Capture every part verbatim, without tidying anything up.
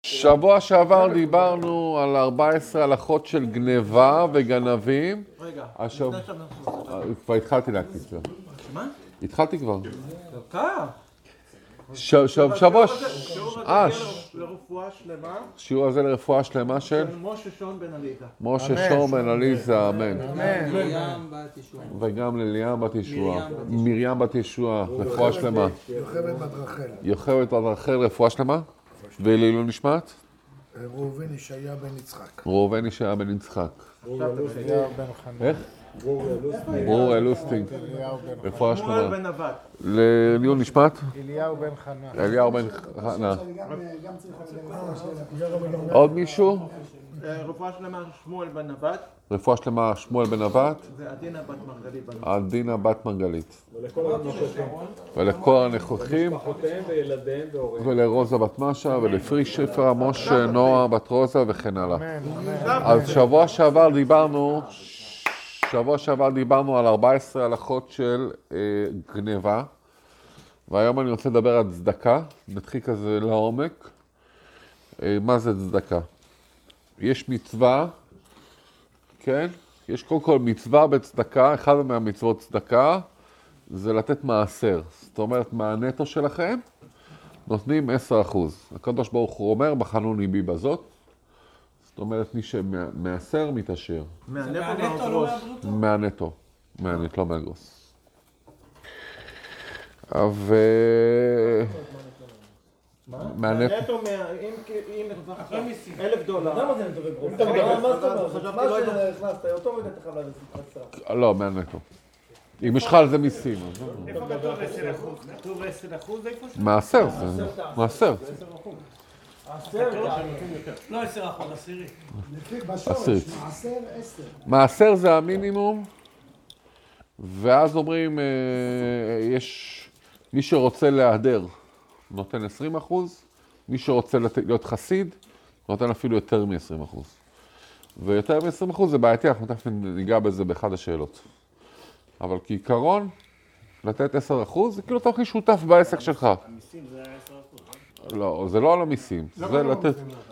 שבוע שעבר דיברנו על ארבע עשרה הלכות של גניבה וגנבים. רגע, עכשיו... לפני שאנחנו... כבר התחלתי להקליט כבר. מה? התחלתי כבר. דקה. שבוע... שיעור אה, הזה לרפואה שלמה. שיעור הזה לרפואה שלמה של? של משה שון בן עליזה. משה שון בן עליזה, אמן. מרים בת ישועה. וגם לליאם בת ישועה. מרים בת ישועה, רפואה שלמה. יוכבד בת רחל. יוכבד בת רחל, רפואה שלמה. ולעילוי נשמת? ראובן ישעיה בן יצחק. ראובן ישעיה בן יצחק. אליהו בן חנן. איך? ברור אלוסטינג. רפואה שמואל שלמה. בן נבט. לעילוי נשמת? אליהו בן חנן. אליהו בן חנה. עוד מישהו? רפואה שלמה שמואל בן נבט. רפואה שלמה שמואל בן נבט. ועדינה בת מרגלית בן נבט. עדינה בת מרגלית. ולכל הנוכחים. משפחותיהם וילדיהם והוריהם. ולרוזה בת משה ולפרי שפר משה נועה בת רוזה וכן הלאה. אז שבוע שעבר דיברנו, שבוע שעבר דיברנו על ארבע עשרה הלכות של אה, גניבה. והיום אני רוצה לדבר על צדקה. נתחיל כזה לעומק. אה, מה זה צדקה? יש מצווה, כן? יש קודם כל מצווה בצדקה, אחד מהמצוות צדקה, זה לתת מעשר. זאת אומרת, מהנטו שלכם, נותנים עשרה אחוז. הקדוש ברוך הוא אומר, בחנוני בי בזאת. זאת אומרת, מי שמעשר, מתעשר. מהנטו לא מהברוטו? מהנטו. מהנטו, לא מהגרוס. אבל... מהנטו, אם הרווחת אלף דולר. למה זה נטו בגרוס? חשבתי לא יודע. הכנסת, אותו רגע אתה חייב להביא. לא, מהנטו. אם יש לך על זה מיסים. איפה כתוב עשר אחוז? כתוב עשר אחוז איפה שם? מעשר, זה מעשר. לא עשר אחוז, עשירי. עשירית. מעשר עשר. מעשר זה המינימום, ואז אומרים, יש מי שרוצה להיעדר, נותן עשרים אחוז, מי שרוצה להיות חסיד, נותן אפילו יותר מ-עשרים אחוז. ויותר מ-עשרים אחוז זה בעייתי, אנחנו תכף ניגע בזה באחד השאלות. אבל כעיקרון, לתת עשרה אחוז, זה כאילו אתה הכי שותף בעסק שלך. המיסים זה עשר אחוז. לא, זה לא על המיסים, זה לתת...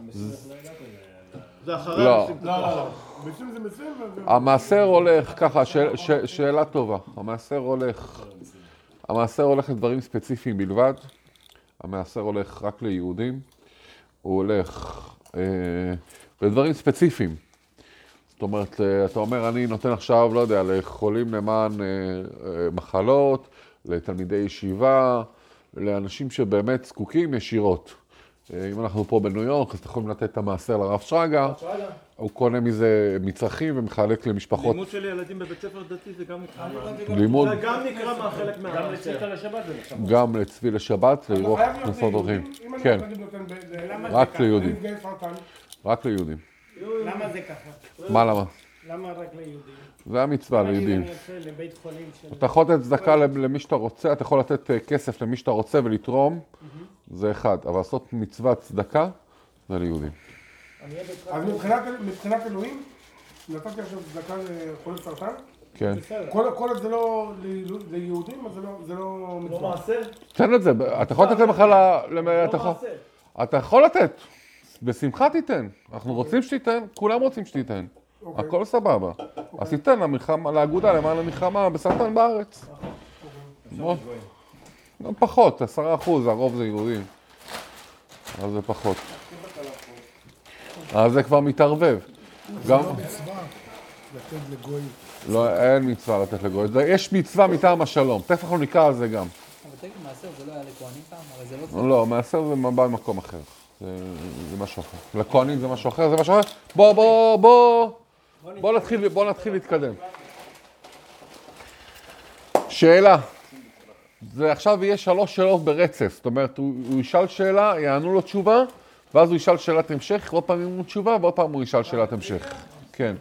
זה אחרי לא. המיסים. לא, לא, לא. מיסים זה מיסים. המעשר הולך, ככה, ש- ש- שאלה טובה. המעשר הולך, המעשר הולך לדברים ספציפיים בלבד. המעשר הולך רק ליהודים. הוא הולך אה, לדברים ספציפיים. זאת אומרת, אתה אומר, אני נותן עכשיו, לא יודע, לחולים למען אה, אה, מחלות, לתלמידי ישיבה, לאנשים שבאמת זקוקים ישירות. אה, אם אנחנו פה בניו יורק, אז אתם יכולים לתת את המעשר לרב שרגא. הוא קונה מזה מצרכים ומחלק למשפחות. לימוד של ילדים בבית ספר דתי זה גם נקרא. לימוד, זה גם נקרא מהחלק מה... גם לצליחה לשבת זה נחשב. גם לצבי לשבת, לאירוח כנסות דרכים. כן, רק ליהודים. רק ליהודים. למה זה ככה? מה למה? למה רק ליהודים? זה המצווה ליהודים. אני יוצא לבית חולים של... אתה יכול לתת צדקה למי שאתה רוצה, אתה יכול לתת כסף למי שאתה רוצה ולתרום, זה אחד. אבל לעשות מצוות צדקה, זה ליהודים. אז מבחינת אלוהים, נתתי עכשיו צדקה לחולי סרטן? כן. כל עוד זה לא ליהודים, אז זה לא מצווה. לא מעשר? תן את זה, אתה יכול לתת למחלה, אתה יכול לתת, בשמחה תיתן. אנחנו רוצים שתיתן, כולם רוצים שתיתן. הכל סבבה. אז תיתן לאגודה למען המלחמה בסרטן בארץ. פחות, עשרה אחוז, הרוב זה יהודים. אז זה פחות. אז זה כבר מתערבב. גם... מצווה לתת לגוי. לא, אין מצווה לתת לגוי. יש מצווה מטעם השלום. תכף אנחנו נקרא על זה גם. אבל תגיד, מעשר זה לא היה לכהנים פעם? הרי זה לא... לא, מעשר זה בא במקום אחר. זה משהו אחר. לכהנים זה משהו אחר, זה משהו אחר. בוא, בוא, בוא. בוא נתחיל, בוא נתחיל להתקדם. שאלה. זה עכשיו יהיה שלוש שאלות ברצף. זאת אומרת, הוא, הוא ישאל שאלה, יענו לו תשובה, ואז הוא ישאל שאלת המשך, ועוד פעם יענו תשובה, ועוד פעם הוא ישאל שאלת המשך. כן.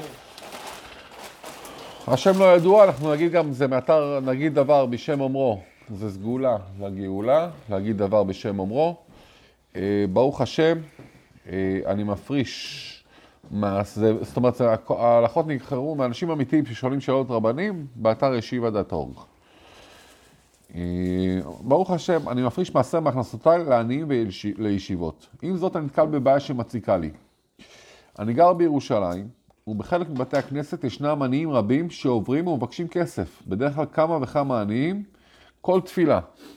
השם לא ידוע, אנחנו נגיד גם, זה מאתר, נגיד דבר בשם אומרו. זה סגולה לגאולה, להגיד דבר בשם אומרו. אה, ברוך השם, אה, אני מפריש, מה, זה, זאת אומרת, ההלכות נבחרו מאנשים אמיתיים ששואלים שאלות רבנים, באתר ישיבה דאט אורג. ברוך השם, אני מפריש מעשר מהכנסותיי לעניים ולישיבות. עם זאת, אני נתקל בבעיה שמציקה לי. אני גר בירושלים, ובחלק מבתי הכנסת ישנם עניים רבים שעוברים ומבקשים כסף. בדרך כלל כמה וכמה עניים, כל תפילה.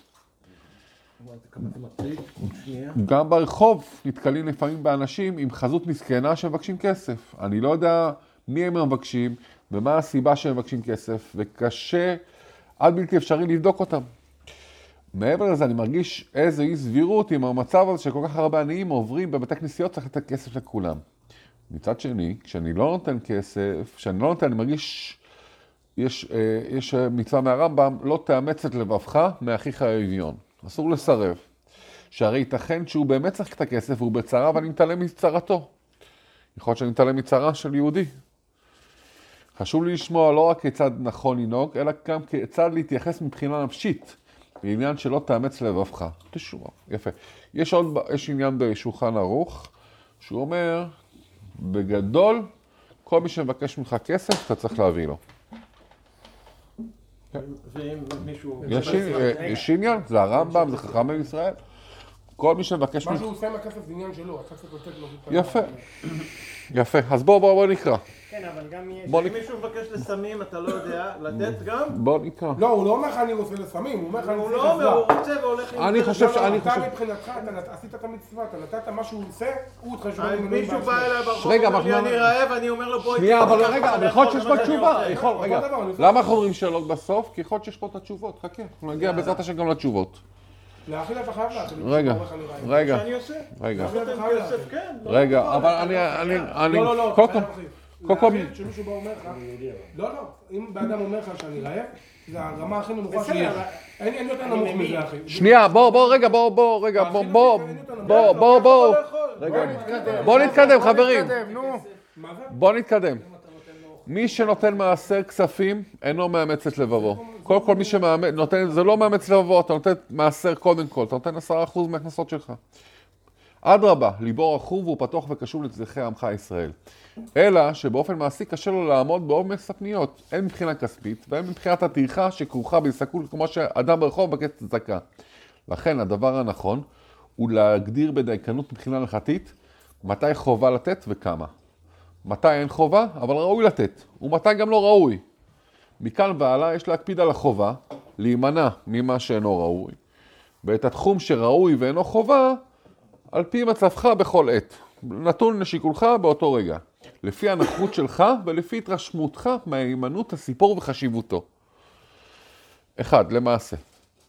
גם ברחוב נתקלים לפעמים באנשים עם חזות מסכנה שמבקשים כסף. אני לא יודע מי הם מבקשים ומה הסיבה שהם מבקשים כסף, וקשה עד בלתי אפשרי לבדוק אותם. מעבר לזה אני מרגיש איזו אי סבירות עם המצב הזה שכל כך הרבה עניים עוברים בבתי כנסיות, צריך לתת כסף לכולם. מצד שני, כשאני לא נותן כסף, כשאני לא נותן, אני מרגיש, יש, יש מצווה מהרמב"ם, לא תאמץ את לבבך מאחיך האביון. אסור לסרב. שהרי ייתכן שהוא באמת צריך את הכסף, והוא בצרה, ואני מתעלם מצרתו. יכול להיות שאני מתעלם מצרה של יהודי. חשוב לי לשמוע לא רק כיצד נכון לנהוג, אלא גם כיצד להתייחס מבחינה נפשית, לעניין שלא תאמץ לבבך. תשורה, יפה. יש עוד, יש עניין בשולחן ערוך, שהוא אומר, בגדול, כל מי שמבקש ממך כסף, אתה צריך להביא לו. ואם מישהו... יש עניין, זה הרמב"ם, זה חכמי ישראל. כל מי שמבקש... מה שהוא עושה עם הכסף זה עניין שלו, אתה צריך לתת לו... יפה, יפה. אז בוא, בוא, בוא נקרא. כן, אבל גם אם מישהו מבקש לסמים, אתה לא יודע, לתת גם? בוא נקרא. לא, הוא לא אומר לך אני רוצה לסמים, הוא אומר לך אני הוא רוצה לא אומר, הוא רוצה והולך עם... אני חושב שאני אתה חושב... מבחינתך, אתה עשית את המצווה, אתה נתת מה שהוא עושה, הוא התחשבן עם אלוהים מישהו בא אליי ברחוב, רגע, אומר לי אנחנו- אני רעב, אני אומר לו בואי... שנייה, אבל תיקח רגע, אותך יכול להיות לאכול, שיש זה מה פה שאני תשובה. עושה. יכול, אותו רגע, דבר, אני עושה. למה אנחנו אומרים שאלות בסוף? כי יכול להיות שיש פה את התשובות. חכה, אנחנו נגיע בעזרת השם גם לתשובות. להאכיל אתה חייב להאכיל. רגע, רגע, שאני עושה? רגע, נותן כסף, כן. לא רגע, נכון, אבל אני, אני, אני, לא, לא, לא, קודם אתה כל, חייב להאכיל. קודם כל, להאכיל, שמישהו בא אומר לך, לא, לא, אם באדם אומר לך שאני רעב, זה הרמה הכי נמוכה שיש. אין אין יותר נמוך מזה, אחי. שנייה, בוא, בוא, רגע, בוא, בוא, רגע, בוא, בוא, בוא, בוא, בוא, רגע, בוא נתקדם, חברים, מה זה? בוא נתקדם. מי שנותן מעשר כספים, אינו מאמץ את לבבו. כל כל מי שנותן, זה לא מאמץ לבבו, אתה נותן מעשר קודם כל, אתה נותן עשרה אחוז מהכנסות שלך. אדרבה, ליבו רחוב והוא פתוח וקשוב לצרכי עמך ישראל. אלא שבאופן מעשי קשה לו לעמוד בעומס הפניות, הן מבחינה כספית והן מבחינת הטרחה שכרוכה בהסתכלות כמו שאדם ברחוב מבקש צדקה. לכן הדבר הנכון הוא להגדיר בדייקנות מבחינה הלכתית מתי חובה לתת וכמה. מתי אין חובה, אבל ראוי לתת, ומתי גם לא ראוי. מכאן והלאה יש להקפיד על החובה, להימנע ממה שאינו ראוי. ואת התחום שראוי ואינו חובה, על פי מצבך בכל עת. נתון לשיקולך באותו רגע. לפי הנוחות שלך ולפי התרשמותך מההימנות הסיפור וחשיבותו. אחד, למעשה.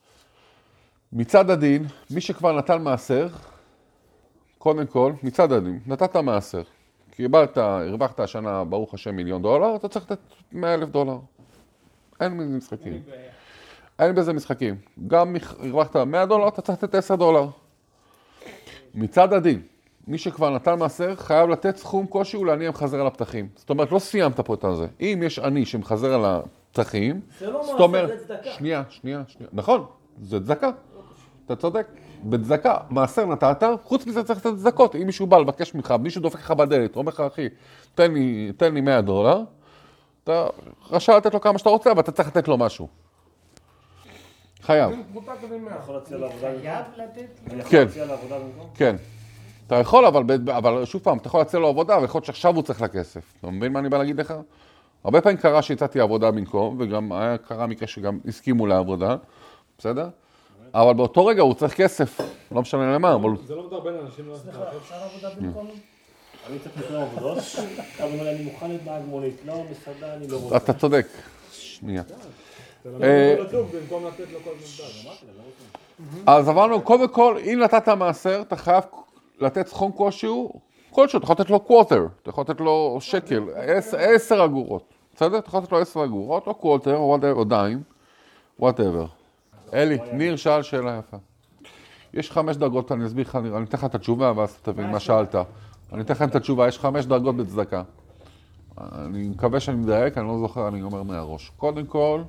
מצד הדין, מי שכבר נתן מעשר, קודם כל, מצד הדין, נתת מעשר. קיבלת, הרווחת השנה, ברוך השם, מיליון דולר, אתה צריך לתת מאה אלף דולר. אין בזה משחקים. אין בזה משחקים. גם הרווחת מאה דולר, אתה צריך לתת עשרה דולר. מצד הדין, מי שכבר נתן מעשר, חייב לתת סכום כלשהו לעני המחזר על הפתחים. זאת אומרת, לא סיימת פה את זה. אם יש עני שמחזר על הפתחים, זה לא זאת אומרת, מעשר, זה צדקה. שנייה, שנייה, שנייה. נכון, זה צדקה. אתה צודק. בצדקה, מעשר נתת, חוץ מזה צריך לתת צדקות. אם מישהו בא לבקש ממך, מישהו דופק לך בדלת, אומר לך, אחי, תן לי, תן לי מאה דולר, אתה רשאי לתת לו כמה שאתה רוצה, אבל אתה צריך לתת לו משהו. חייב. יכול להציע לעבודה במקום? כן. להציע לעבודה במקום? כן. אתה יכול, אבל, אבל שוב פעם, אתה יכול להציע לו עבודה, ויכול להיות שעכשיו הוא צריך לכסף. אתה מבין מה אני בא להגיד לך? הרבה פעמים קרה שהצעתי עבודה במקום, וגם היה קרה מקרה שגם הסכימו לעבודה, בסדר? אבל באותו רגע הוא צריך כסף, לא משנה למה, אבל... זה לא מדרבן אנשים, לא... סליחה, אפשר עבודה במקום? אני צריך לקרוא עבודות, אבל אני מוכן להיות נהג מונית, לא מסעדה, אני לא רוצה. אתה צודק. שנייה. במקום לתת לו כל מנדל. אז אמרנו, קודם כל, אם נתת מעשר, אתה חייב לתת סכום כלשהו, כלשהו, אתה יכול לתת לו קוואטר, אתה יכול לתת לו שקל, עשר אגורות, בסדר? אתה יכול לתת לו עשר אגורות, או קוואטר, או דיים, whatever. אלי, ניר שאל שאלה יפה. יש חמש דרגות, אני אסביר לך, אני אתן לך את התשובה, ואז תבין מה שאלת. אני אתן לך את התשובה, יש חמש דרגות בצדקה. אני מקווה שאני מדייק, אני לא זוכר, אני אומר מהראש. קודם כל,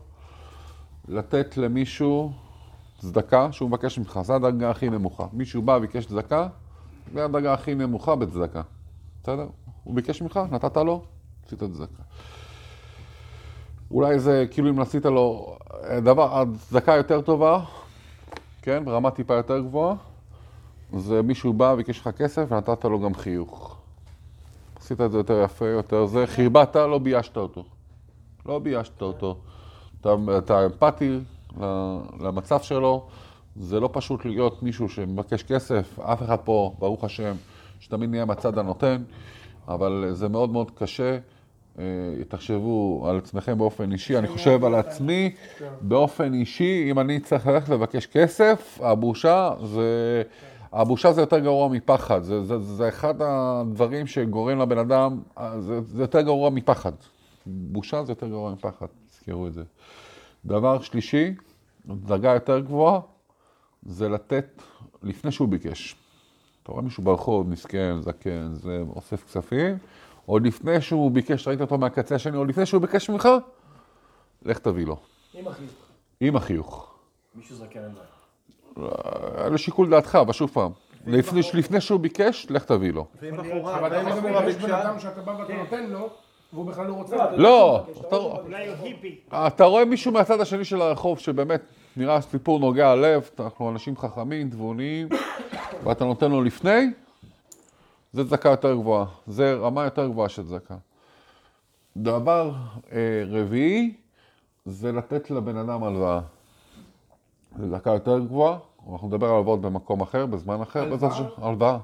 לתת למישהו צדקה שהוא מבקש ממך, זו הדרגה הכי נמוכה. מישהו בא וביקש צדקה, זו הדרגה הכי נמוכה בצדקה. בסדר? הוא ביקש ממך, נתת לו, עשית צדקה. אולי זה כאילו אם עשית לו דבר, הצדקה יותר טובה, כן, ברמה טיפה יותר גבוהה, זה מישהו בא וביקש לך כסף ונתת לו גם חיוך. עשית את זה יותר יפה, יותר זה, חירבת, לא ביישת אותו. לא ביישת אותו. אתה, אתה אמפתי למצב שלו, זה לא פשוט להיות מישהו שמבקש כסף, אף אחד פה, ברוך השם, שתמיד נהיה מהצד הנותן, אבל זה מאוד מאוד קשה. תחשבו על עצמכם באופן אישי, אני חושב על עצמי באופן אישי, אם אני צריך ללכת לבקש כסף, הבושה זה, הבושה זה יותר גרוע מפחד, זה, זה, זה אחד הדברים שגורם לבן אדם, זה, זה יותר גרוע מפחד, בושה זה יותר גרוע מפחד, תזכרו את זה. דבר שלישי, דרגה יותר גבוהה, זה לתת לפני שהוא ביקש. אתה רואה מישהו ברחוב, מסכן, זקן, זה אוסף כספים, עוד לפני שהוא ביקש, ראית אותו מהקצה השני, עוד לפני שהוא ביקש ממך, לך תביא לו. עם החיוך. עם החיוך. מישהו זקן אין זה. לשיקול דעתך, אבל שוב פעם. לפני, לפני שהוא ביקש, לך תביא לו. ואם בחורה, אבל ואם אם בחורה יש בן ביקשה, אדם שאתה בא ואתה נותן לו, והוא בכלל לא רוצה. לא, אתה, אולי הוא היפי. אתה רואה מישהו מהצד השני של הרחוב שבאמת נראה סיפור נוגע לב, אנחנו אנשים חכמים, תבוניים, ואתה נותן לו לפני, זה צדקה יותר גבוהה, זה רמה יותר גבוהה של צדקה. דבר אה, רביעי, זה לתת לבן אדם הלוואה. זה צדקה יותר גבוהה, אנחנו נדבר על הלוואות במקום אחר, בזמן אחר, הלוואה? הלוואה.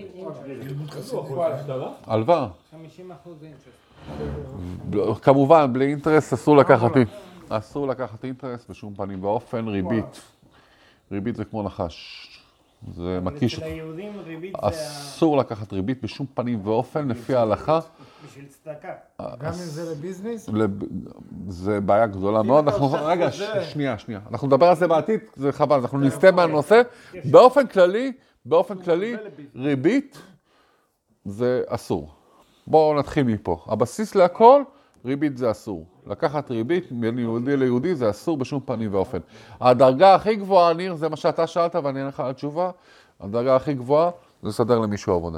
הלוואה. חמישים אחוז אינטרסט. כמובן, בלי אינטרסט אסור לקחת, אסור לקחת אינטרסט בשום פנים ואופן, ריבית. ריבית זה כמו נחש. זה מקיש. אצל היהודים ריבית זה... אסור לקחת ריבית בשום פנים ואופן, לפי ההלכה. בשביל צדקה. גם אם זה לביזנס? זה בעיה גדולה מאוד. אנחנו, רגע, שנייה, שנייה. אנחנו נדבר על זה בעתיד, זה חבל, אנחנו נסתה מהנושא. באופן כללי, באופן כללי, ריבית זה אסור. בואו נתחיל מפה. הבסיס להכל, ריבית זה אסור. לקחת ריבית בין יהודי ליהודי זה אסור בשום פנים ואופן. הדרגה הכי גבוהה, ניר, זה מה שאתה שאלת ואני אענה לך על תשובה, הדרגה הכי גבוהה זה לסדר למישהו עבודה.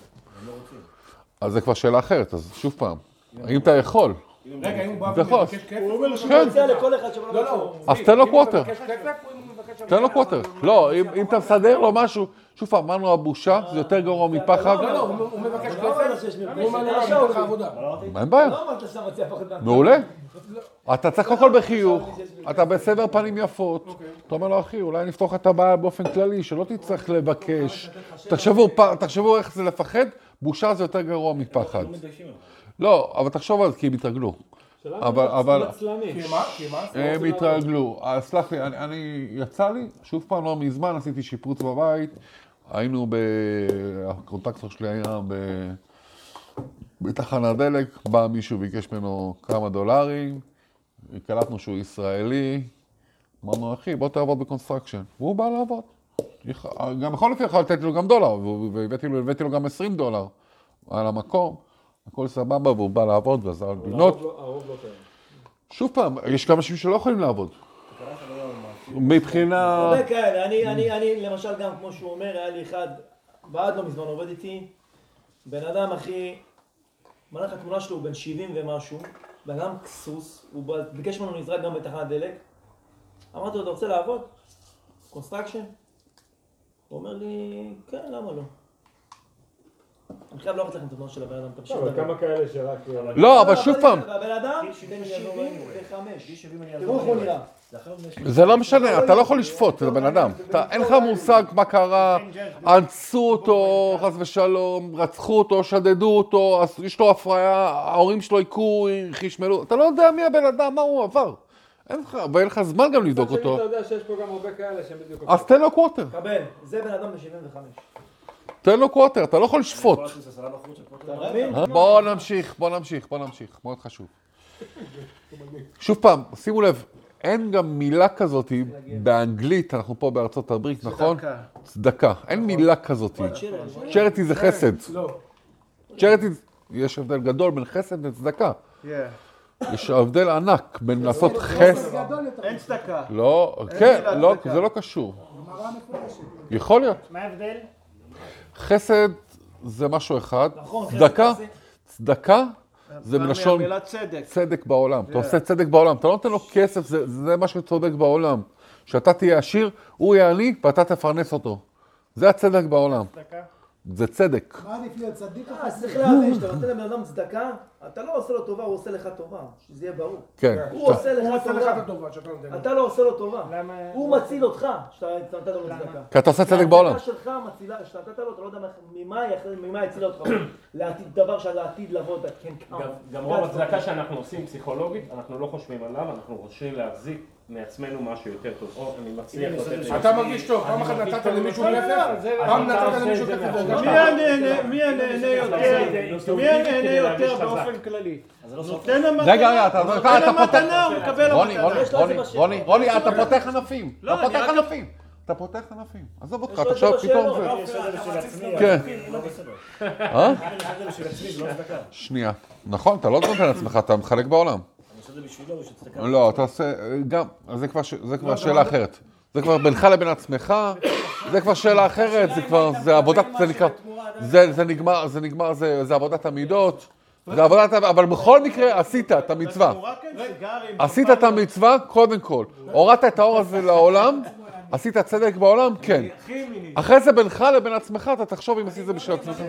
אז זה כבר שאלה אחרת, אז שוב פעם, אם אתה יכול. רגע, אם הוא בא אתה יכול. ומבקש כסף, הוא אומר שהוא כן. מציע לכל אחד שבא לא, לא. אז תן לו אם הוא קווטר. מבקש כסף, הוא מבקש... תן לו קווטר. לא, אם אם אתה מסדר לו משהו, שוב פעם, אמרנו הבושה, זה יותר גרוע מפחד. לא, לא, הוא הוא מבקש כסף, הוא אומר לו, אני אתן לך עבודה. אין בעיה. לא אמרת שאתה מציע פחות מהחיים. מעולה. אתה צריך קודם כל בחיוך, אתה בסבר פנים יפות. אתה אומר לו, אחי, אולי נפתור את הבעיה באופן כללי, שלא תצטרך לבקש. תחשבו, תחשבו איך זה לפחד, בושה זה יותר גרוע מפחד. לא, אבל תחשוב על זה, כי הם התרגלו. אבל, אבל... כי מה? כי מה? הם התרגלו. אז סלח לי, אני, אני יצא לי, שוב פעם לא מזמן, עשיתי שיפוץ בבית, היינו ב... הקונטקטור שלי היה ב... בתחנת דלק, בא מישהו ביקש ממנו כמה דולרים, קלטנו שהוא ישראלי, אמרנו, אחי, בוא תעבוד בקונסטרקשן. והוא בא לעבוד. גם בכל לפי יכול לתת לו גם דולר, והבאתי לו, הבאתי לו גם עשרים דולר על המקום. הכל סבבה, והוא בא לעבוד ועזר לבנות. הרוב לא קיים. שוב פעם, יש כמה אנשים שלא יכולים לעבוד. מבחינה... הרבה כאלה, אני, אני, אני, למשל גם כמו שהוא אומר, היה לי אחד, ועד לא מזמן עובד איתי, בן אדם אחי, מראה לך תמונה שלו, הוא בן שבעים ומשהו, בן אדם כסוס, הוא ביקש ממנו נזרק גם בתחנת דלק, אמרתי לו, אתה רוצה לעבוד? קונסטרקשן? הוא אומר לי, כן, למה לא? אני חייב להראות לכם את התמונה של הבן אדם, תמשיך לדבר. כמה כאלה שרק... לא, אבל שוב פעם, הבן אדם בן שבעים וחמש, תראו איך הוא נראה. זה לא משנה, אתה לא יכול לשפוט את הבן אדם. אתה- אין לך מושג מה קרה, אנסו אותו, חס ושלום, רצחו אותו, שדדו אותו, אז יש לו הפריה, ההורים שלו הכו, חשמלו, אתה לא יודע מי הבן אדם, מה הוא עבר. אין לך, ואין לך זמן גם לבדוק אותו. אתה יודע שיש פה גם הרבה כאלה שהם בדיוק... אז תן לו קווטר, קבל, זה בן אדם בן שבעים וחמש. תן לו קווטר, אתה לא יכול לשפוט. אתה מבין? בוא נמשיך, בוא נמשיך, בוא נמשיך, מאוד חשוב. שוב פעם, שימו לב, אין גם מילה כזאת באנגלית, אנחנו פה בארצות הברית, נכון? צדקה. אין מילה כזאת. צ'ריטי זה חסד. לא. צ'ריטי, יש הבדל גדול בין חסד לצדקה. יש הבדל ענק בין לעשות חסד. אין צדקה. לא, כן, לא, זה לא קשור. יכול להיות. מה ההבדל? חסד זה משהו אחד, נכון, צדקה, חסד. צדקה זה מלשון המילה צדק. צדק בעולם. אתה עושה צדק בעולם, אתה לא נותן לו כסף, זה, זה מה שצודק בעולם. שאתה תהיה עשיר, הוא יהיה עני, ואתה תפרנס אותו. זה הצדק בעולם. זה צדק. מה עדיף להיות צדיק או אה, חסיד? צריך להבין, שאתה נותן לבן אדם צדקה, אתה לא עושה לו טובה, הוא עושה לך טובה, שזה יהיה ברור. כן. הוא עושה הוא לך עושה לך את טובה, הטובה שאתה נותן לו. אתה לא עושה לו טובה. למה? הוא מציל אותך, שאתה נתת לו צדקה. כי אתה עושה צדק בעולם. הצדקה שלך מצילה, שאתה נתת לו, אתה לא יודע ממה ממה הצילה אותך, לעתיד דבר שעל העתיד לבוא, כן, כמה. גם- גם רוב הצדקה שאנחנו עושים פסיכולוגית, אנחנו לא חושבים עליו, אנחנו רוצים להחזיק מעצמנו משהו יותר טוב. או, אני מצליח לתת... אתה מרגיש טוב, פעם אחת נתת למישהו כסף? פעם נתת למישהו כסף? מי הנהנה, מי הנהנה יותר, מי הנהנה יותר באופן כללי? נותן המתנה, רגע, רגע, אתה נותן אתה פותח... המתנה, הוא מקבל רוני, המתנה. רוני, יש לו את זה רוני, בשאלה. רוני, רוני, אתה פותח ענפים. לא, אתה אני פותח רק- ענפים. אתה פותח ענפים. עזוב אותך, יש לו את עכשיו זה פתאום בשאלות. זה... אני עושה את זה בשביל עצמי, כן. אבל לא בסדר. אה? אני עושה את זה בשביל עצמי, זה לא צדקה. אני שנייה. נכון, אתה לא נותן לעצמך, אתה מחלק בעולם. עושה את זה בשבילו, בשביל צדקה. לא, אתה עושה... גם... זה כבר ש- זה כבר שאלה אחרת. זה כבר בינך לבין עצמך, זה כבר שאלה אחרת, זה כבר... זה עבודת... זה נקרא... זה זה נגמר, זה נגמר, זה זה עבודת המידות. זה עבודת... אבל בכל מקרה עשית את המצווה. הוא רק עם סיגרים. עשית את המצווה, קודם כל. הורדת את האור הזה לעולם, עשית צדק בעולם, כן. אחרי זה בינך לבין עצמך, אתה תחשוב אם עשית זה בשביל עצמך.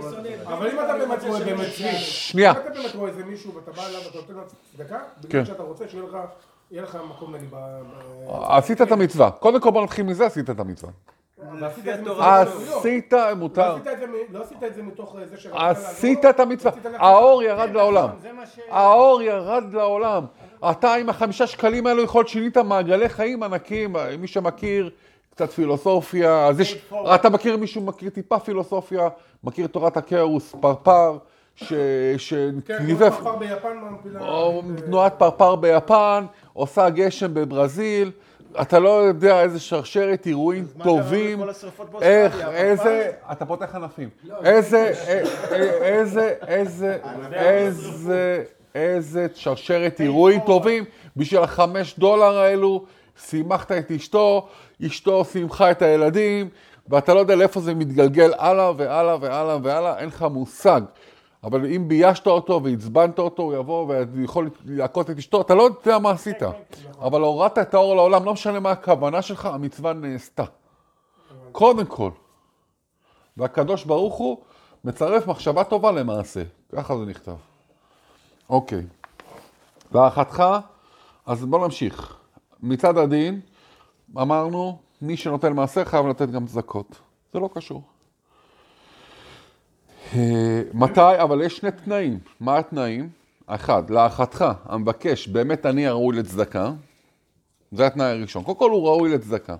אבל אם אתה באמת רואה במצרי, שנייה. אם אתה באמת רואה איזה מישהו ואתה בא אליו ואתה נותן לו צדקה, כן. בגלל שאתה רוצה שיהיה לך, יהיה לך מקום נגיד ב... ב- עשית את המצווה. קודם כל בוא נתחיל מזה, עשית את המצווה. ועשית את זה מתוך- עשית, לא מותר. עשית את זה מ- לא עשית את זה מתוך זה שרצית עשית לעזור, את המצווה. רצית לעשות- האור ירד לעולם. זה מה ש... האור ירד לעולם. אתה עם החמישה שקלים האלו יכול להיות שינית מעגלי חיים ענקים. מי שמכיר קצת פילוסופיה, אז יש... אתה מכיר מישהו מכיר טיפה פילוסופיה, מכיר תורת הכאוס, פרפר, ש... ש... כן, ניבף- כמו פרפר ביפן ממפילה. או תנועת פרפר ביפן, עושה גשם בברזיל, אתה לא יודע איזה שרשרת אירועים טובים, כל השרפות באוסטרליה, איך, הפרפר? איזה, אתה פותח ענפים, איזה, אה, אה, איזה, איזה, איזה, איזה שרשרת אירועים טובים בשביל החמש דולר האלו, שימחת את אשתו, אשתו שימחה את הילדים, ואתה לא יודע לאיפה זה מתגלגל הלאה והלאה והלאה והלאה, אין לך מושג. אבל אם ביישת אותו והצבנת אותו, הוא יבוא ויכול להכות את אשתו, אתה לא יודע מה עשית. אבל הורדת את האור לעולם, לא משנה מה הכוונה שלך, המצווה נעשתה. קודם כל. והקדוש ברוך הוא מצרף מחשבה טובה למעשה. ככה זה נכתב. אוקיי. להערכתך, אז בוא נמשיך. מצד הדין, אמרנו, מי שנותן מעשר חייב לתת גם צדקות. זה לא קשור. מתי? אבל יש שני תנאים. מה התנאים? אחד, להערכתך, המבקש, באמת אני הראוי לצדקה. זה התנאי הראשון. קודם כל הוא ראוי לצדקה.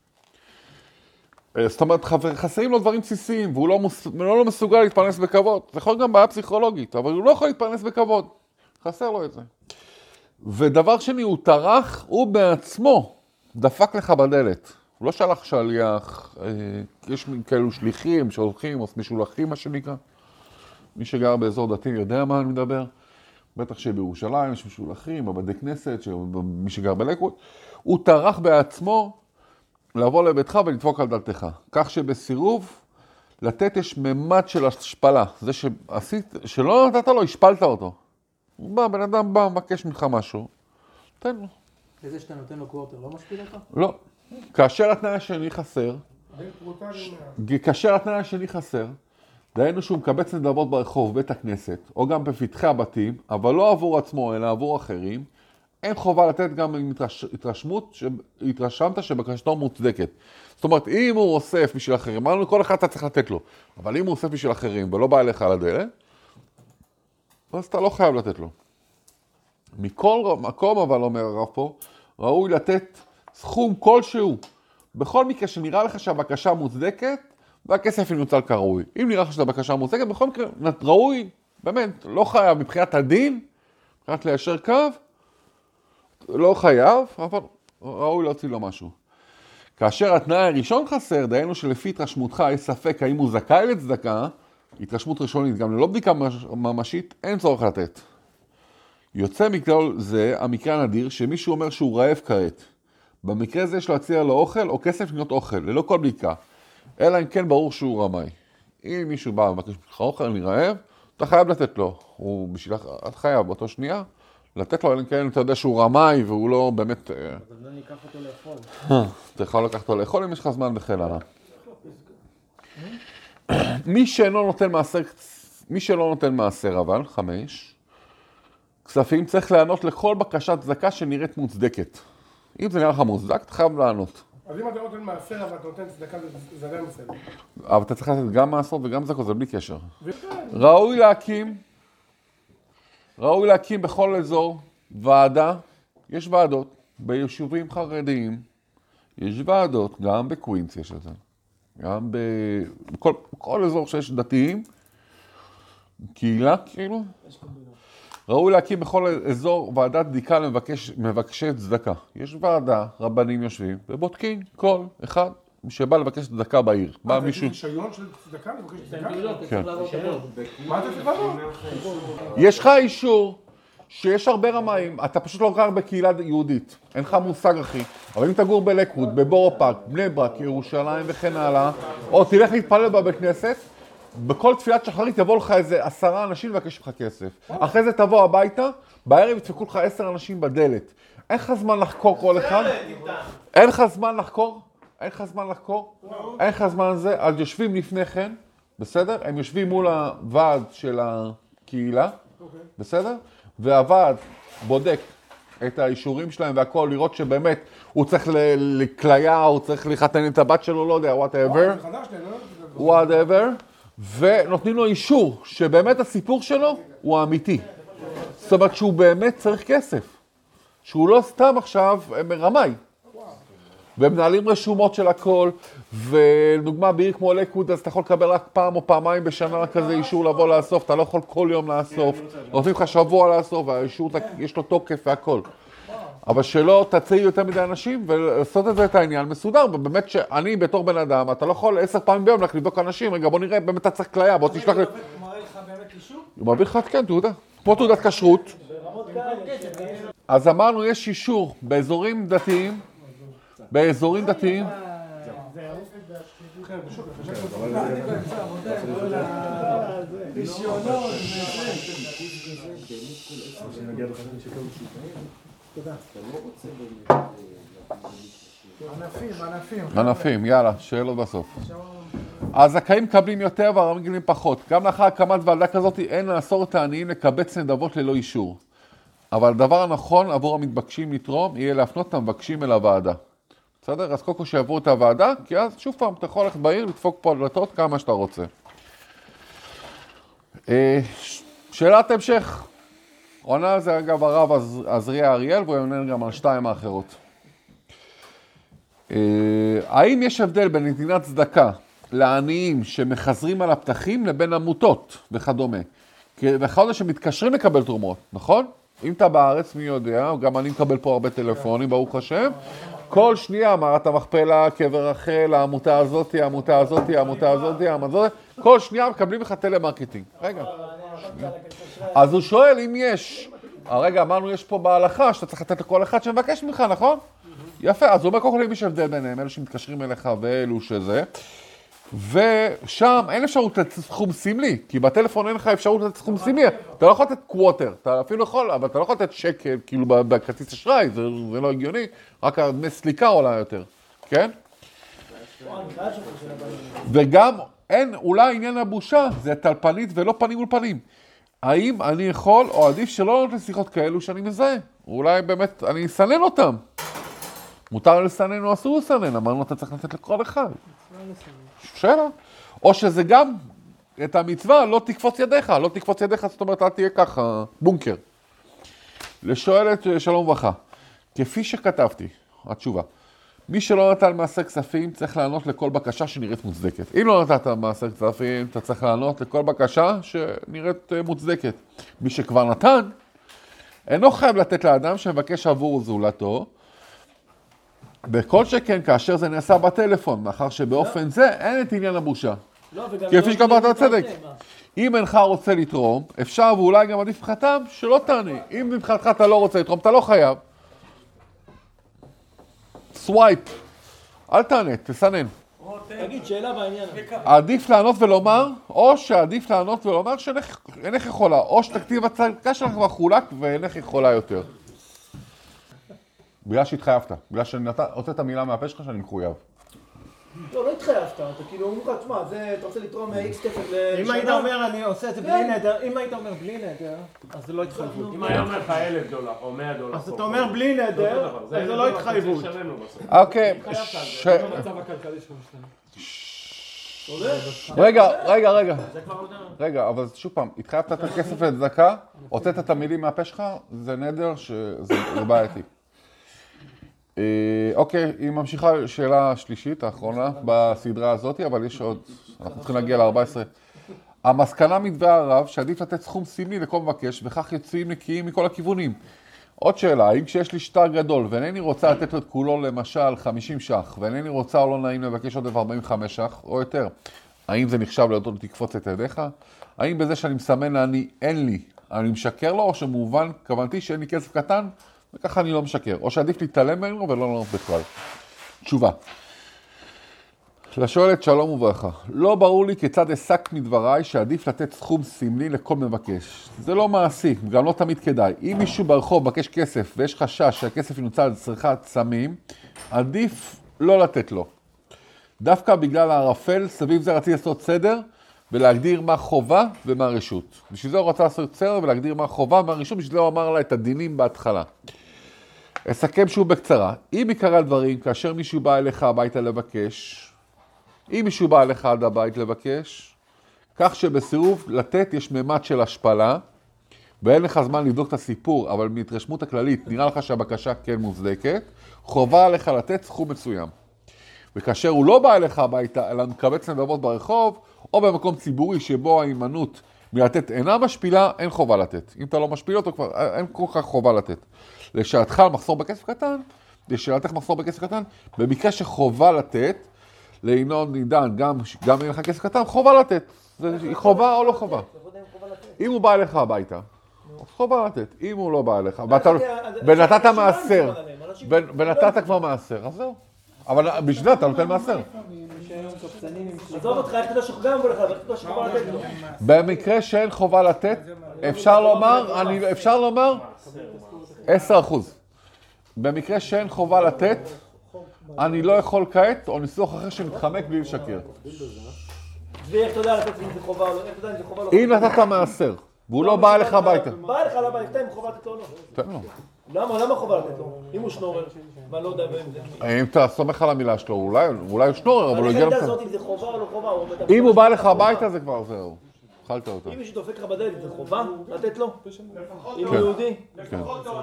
זאת אומרת, חסרים לו דברים בסיסיים, והוא לא, מוס... לא, לא מסוגל להתפרנס בכבוד. זה יכול גם בעיה פסיכולוגית, אבל הוא לא יכול להתפרנס בכבוד. חסר לו את זה. ודבר שני, הוא טרח, הוא בעצמו דפק לך בדלת. הוא לא שלח שליח, יש כאלו שליחים שהולכים או משולחים, מה שנקרא. מי שגר באזור דתי יודע מה אני מדבר. בטח שבירושלים יש משולחים, בבתי כנסת, מי שגר בלקווד. הוא טרח בעצמו לבוא לביתך ולדפוק על דלתך. כך שבסירוב, לתת יש ממד של השפלה. זה שעשית, שלא נתת לו, השפלת אותו. הוא בא, בן אדם בא, מבקש ממך משהו, תן לו. וזה שאתה נותן לו קוורטר לא משפיל אותו? לא. כאשר התנאי השני חסר, כאשר התנאי השני חסר, דהיינו שהוא מקבץ נדבות ברחוב, בית הכנסת, או גם בפתחי הבתים, אבל לא עבור עצמו, אלא עבור אחרים, אין חובה לתת גם עם התרש... התרשמות, התרשמת שבקשתו מוצדקת. זאת אומרת, אם הוא אוסף בשביל אחרים, אמרנו, כל אחד אתה צריך לתת לו, אבל אם הוא אוסף בשביל אחרים ולא בא אליך על הדלת, אז אתה לא חייב לתת לו. מכל מקום, אבל אומר הרב פה, ראוי לתת סכום כלשהו. בכל מקרה שנראה לך שהבקשה מוצדקת, והכסף ינוצל כראוי. אם נראה לך שהבקשה מוצדקת, בכל מקרה ראוי, באמת, לא חייב מבחינת הדין, מבחינת ליישר קו, לא חייב, אבל ראוי להוציא לו משהו. כאשר התנאי הראשון חסר, דהיינו שלפי התרשמותך יש ספק האם הוא זכאי לצדקה, התרשמות ראשונית, גם ללא בדיקה ממשית, אין צורך לתת. יוצא מכלל זה המקרה הנדיר שמישהו אומר שהוא רעב כעת. במקרה הזה יש להציע לו אוכל או כסף לקנות אוכל, ללא כל בדיקה. אלא אם כן ברור שהוא רמאי. אם מישהו בא ומבקש ממך אוכל, אני רעב, אתה חייב לתת לו. הוא בשבילך, אתה חייב באותו שנייה, לתת לו, אלא כן, אתה יודע שהוא רמאי והוא לא באמת... אז לא ניקח אותו לאכול. אתה יכול לקחת אותו לאכול אם יש לך זמן וכן הלאה. מי שאינו נותן מעשר, מי שלא נותן מעשר אבל, חמש, כספים צריך לענות לכל בקשת צדקה שנראית מוצדקת. אם זה נראה לך מוצדק, אתה חייב לענות. אז אם אתה נותן מעשר, אבל אתה נותן צדקה, זה גם בסדר. אבל אתה צריך לתת גם מעשר וגם צדקות, זה בלי קשר. ראוי להקים, ראוי להקים בכל אזור ועדה, יש ועדות ביישובים חרדיים, יש ועדות, גם בקווינס יש את זה, גם בכל, בכל אזור שיש דתיים, קהילה כאילו, ראוי להקים בכל אזור ועדת בדיקה למבקשי צדקה. יש ועדה, רבנים יושבים ובודקים כל אחד שבא לבקש צדקה בעיר. בא מישהו... זה רישיון של צדקה? לבקש צדקה? כן. מה אתה צריך לעבור? יש לך אישור שיש הרבה רמאים, אתה פשוט לא גר בקהילה יהודית, אין לך מושג אחי, אבל אם תגור בלקווד, בבורו פארק, בני ברק, ירושלים וכן הלאה, או תלך להתפלל בבית כנסת, בכל תפילת שחרית יבוא לך איזה עשרה אנשים לבקש לך כסף. אחרי זה תבוא הביתה, בערב ידפקו לך עשר אנשים בדלת. אין לך זמן לחקור כל אחד? אין לך זמן לחקור? אין לך זמן לחקור? אין לך זמן לזה? אז יושבים לפני כן, בסדר? הם יושבים מול הוועד של הקהילה, בסדר? והוועד בודק את האישורים שלהם והכל, לראות שבאמת הוא צריך לקליה, הוא צריך לחתן את הבת שלו, לא יודע, whatever. whatever. ונותנים לו אישור שבאמת הסיפור שלו הוא האמיתי. זאת אומרת שהוא באמת צריך כסף. שהוא לא סתם עכשיו רמאי. והם מנהלים רשומות של הכל, ולדוגמה בעיר כמו לקווד, אז אתה יכול לקבל רק פעם או פעמיים בשנה כזה אישור לבוא לאסוף, אתה לא יכול כל יום לאסוף. נותנים לך שבוע לאסוף, והאישור יש לו תוקף והכל. אבל שלא תציעי יותר מדי אנשים ולעשות את זה את העניין מסודר, ובאמת שאני בתור בן אדם, אתה לא יכול עשר פעמים ביום לך לבדוק אנשים, רגע בוא נראה, באמת אתה צריך קליה, בוא תשלח לי... הוא מראה לך באמת אישור? הוא מביא לך, כן, תעודה, כמו תעודת כשרות. אז אמרנו, יש אישור באזורים דתיים, באזורים דתיים, ענפים, ענפים. ענפים, יאללה, שאלות בסוף. הזכאים מקבלים יותר והרגילים פחות. גם לאחר הקמת ועדה כזאת אין לאסור את העניים לקבץ נדבות ללא אישור. אבל הדבר הנכון עבור המתבקשים לתרום יהיה להפנות את המבקשים אל הוועדה. בסדר? אז קודם כל שיעברו את הוועדה, כי אז שוב פעם אתה יכול ללכת בעיר, לדפוק פה דלתות כמה שאתה רוצה. שאלת המשך. עונה זה אגב הרב עזריה אריאל, והוא יענה גם על שתיים האחרות. האם יש הבדל בין נתינת צדקה לעניים שמחזרים על הפתחים לבין עמותות וכדומה? ואחד שמתקשרים לקבל תרומות, נכון? אם אתה בארץ, מי יודע, גם אני מקבל פה הרבה טלפונים, ברוך השם. כל שנייה, מערת המכפלה, קבר רחל, העמותה הזאת, העמותה הזאת, העמותה הזאת, העמותה הזאת, כל שנייה מקבלים לך טלמרקטינג. רגע. אז הוא שואל אם יש, הרגע אמרנו יש פה בהלכה שאתה צריך לתת לכל אחד שמבקש ממך, נכון? יפה, אז הוא אומר, קודם כל יש הבדל ביניהם, אלו שמתקשרים אליך ואלו שזה, ושם אין אפשרות לתת סכום סמלי, כי בטלפון אין לך אפשרות לתת סכום סמלי, אתה לא יכול לתת קווטר, אתה אפילו יכול, אבל אתה לא יכול לתת שקל, כאילו בכרטיס אשראי, זה, זה לא הגיוני, רק הדמי סליקה עולה יותר, כן? וגם אין, אולי עניין הבושה, זה טלפנית ולא פנים מול פנים. האם אני יכול, או עדיף שלא נותן שיחות כאלו שאני מזהה? אולי באמת אני אסנן אותם. מותר לסנן או אסור לסנן, אמרנו אתה צריך לתת לכל אחד. שאלה. או שזה גם את המצווה, לא תקפוץ ידיך, לא תקפוץ ידיך, זאת אומרת, אל תהיה ככה, בונקר. לשואלת שלום וברכה, כפי שכתבתי, התשובה, מי שלא נתן מעשר כספים צריך לענות לכל בקשה שנראית מוצדקת. אם לא נתת מעשר כספים, אתה צריך לענות לכל בקשה שנראית מוצדקת. מי שכבר נתן, אינו חייב לתת לאדם שמבקש עבור זולתו, בכל שכן כאשר זה נעשה בטלפון, מאחר שבאופן זה אין את עניין הבושה. כפי שקבעת הצדק. אם אינך רוצה לתרום, אפשר ואולי גם עדיף מבחינתם שלא תענה. אם מבחינתך אתה לא רוצה לתרום, אתה לא חייב. סווייפ. אל תענה, תסנן. רוט, תגיד, שאלה בעניין. עדיף לענות ולומר, או שעדיף לענות ולומר שאינך יכולה, או שתקציב הצדקה שלך כבר חולק ואינך יכולה יותר. בגלל שהתחייבת, בגלל שאני הוצאת המילה מהפה שלך שאני מחויב. לא, לא התחייבת, אתה כאילו אומר לך, תשמע, אתה רוצה לתרום איקס כסף לשנה? אם היית אומר אני עושה את זה בלי נדר, אם היית אומר בלי נדר, אז זה לא התחייבות. אם היה אומר לך אלף דולר או מאה דולר. אז אתה אומר בלי נדר, אז זה לא התחייבות. אוקיי. המצב הכלכלי שלך משתנה. רגע, רגע, רגע. רגע, אבל שוב פעם, התחייבת את הכסף לצדקה, הוצאת את המילים מהפה שלך, זה נדר שזה בעייתי. אוקיי, היא ממשיכה שאלה שלישית, האחרונה, בסדרה הזאת, אבל יש עוד, אנחנו צריכים להגיע ל-ארבע עשרה. המסקנה מדבר הרב שעדיף לתת סכום סמלי לכל מבקש, וכך יוצאים נקיים מכל הכיוונים. עוד שאלה, האם כשיש לי שטר גדול, ואינני רוצה לתת לו את כולו למשל חמישים שח, ואינני רוצה או לא נעים לבקש עוד ארבעים וחמש שח, או יותר, האם זה נחשב לאותו תקפוץ את ידיך? האם בזה שאני מסמן לעני אין לי, אני משקר לו, או שמובן, כוונתי שאין לי כסף קטן, וככה אני לא משקר, או שעדיף להתעלם ממנו ולא לענות בכלל. תשובה. לשואלת שלום וברכה. לא ברור לי כיצד הסק מדבריי שעדיף לתת סכום סמלי לכל מבקש. זה לא מעשי, גם לא תמיד כדאי. אם מישהו ברחוב מבקש כסף ויש חשש שהכסף ינוצל לצריכת סמים, עדיף לא לתת לו. דווקא בגלל הערפל, סביב זה רציתי לעשות סדר ולהגדיר מה חובה ומה רשות. בשביל זה הוא רצה לעשות סדר ולהגדיר מה חובה ומה רשות, בשביל זה הוא אמר לה את הדינים בהתחלה. אסכם שוב בקצרה. אם יקרה דברים, כאשר מישהו בא אליך הביתה לבקש, אם מישהו בא אליך עד הבית לבקש, כך שבסירוב לתת יש ממד של השפלה, ואין לך זמן לבדוק את הסיפור, אבל מהתרשמות הכללית נראה לך שהבקשה כן מוצדקת, חובה עליך לתת סכום מסוים. וכאשר הוא לא בא אליך הביתה, אלא מקבץ נדבות ברחוב, או במקום ציבורי שבו ההימנעות מלתת אינה משפילה, אין חובה לתת. אם אתה לא משפיל אותו כבר, אין כל כך חובה לתת. לשאלתך על מחסור בכסף קטן, לשאלתך מחסור בכסף קטן, במקרה שחובה לתת, לינון עידן, גם, גם אין לך כסף קטן, חובה לתת. זה חובה או לא חובה? אם הוא בא אליך הביתה, חובה לתת. אם הוא לא בא אליך, ונתת מעשר, ונתת כבר מעשר, אז זהו. אבל בשביל אתה נותן מעשר. עזוב אותך, איך תדע שגם בוא לך, אבל תדע שחובה לתת לו. במקרה שאין חובה לתת, אפשר לומר, אני, אפשר לומר, עשרה אחוז. במקרה שאין חובה לתת, אני לא יכול כעת, או ניסוח אחר שמתחמק בלי לשקר. ואיך אתה יודע לתת אם זה חובה או לא? איך אתה יודע אם זה חובה או לא? אם נתת מעשר, והוא לא בא אליך הביתה. בא אליך הביתה, אם חובה לתת לו או לא? תן לו. למה? למה חובה לתת לו? אם הוא שנורר, ואני לא יודע באם זה... אם אתה סומך על המילה שלו, אולי הוא שנורר, אבל הוא הגיע אני למצב. יודע אם זה חובה או לא חובה. אם הוא בא אליך הביתה זה כבר זהו. אכלת אותה. אם מישהו דופק לך בדלת, זה חובה לתת לו? אם הוא יהודי? כן.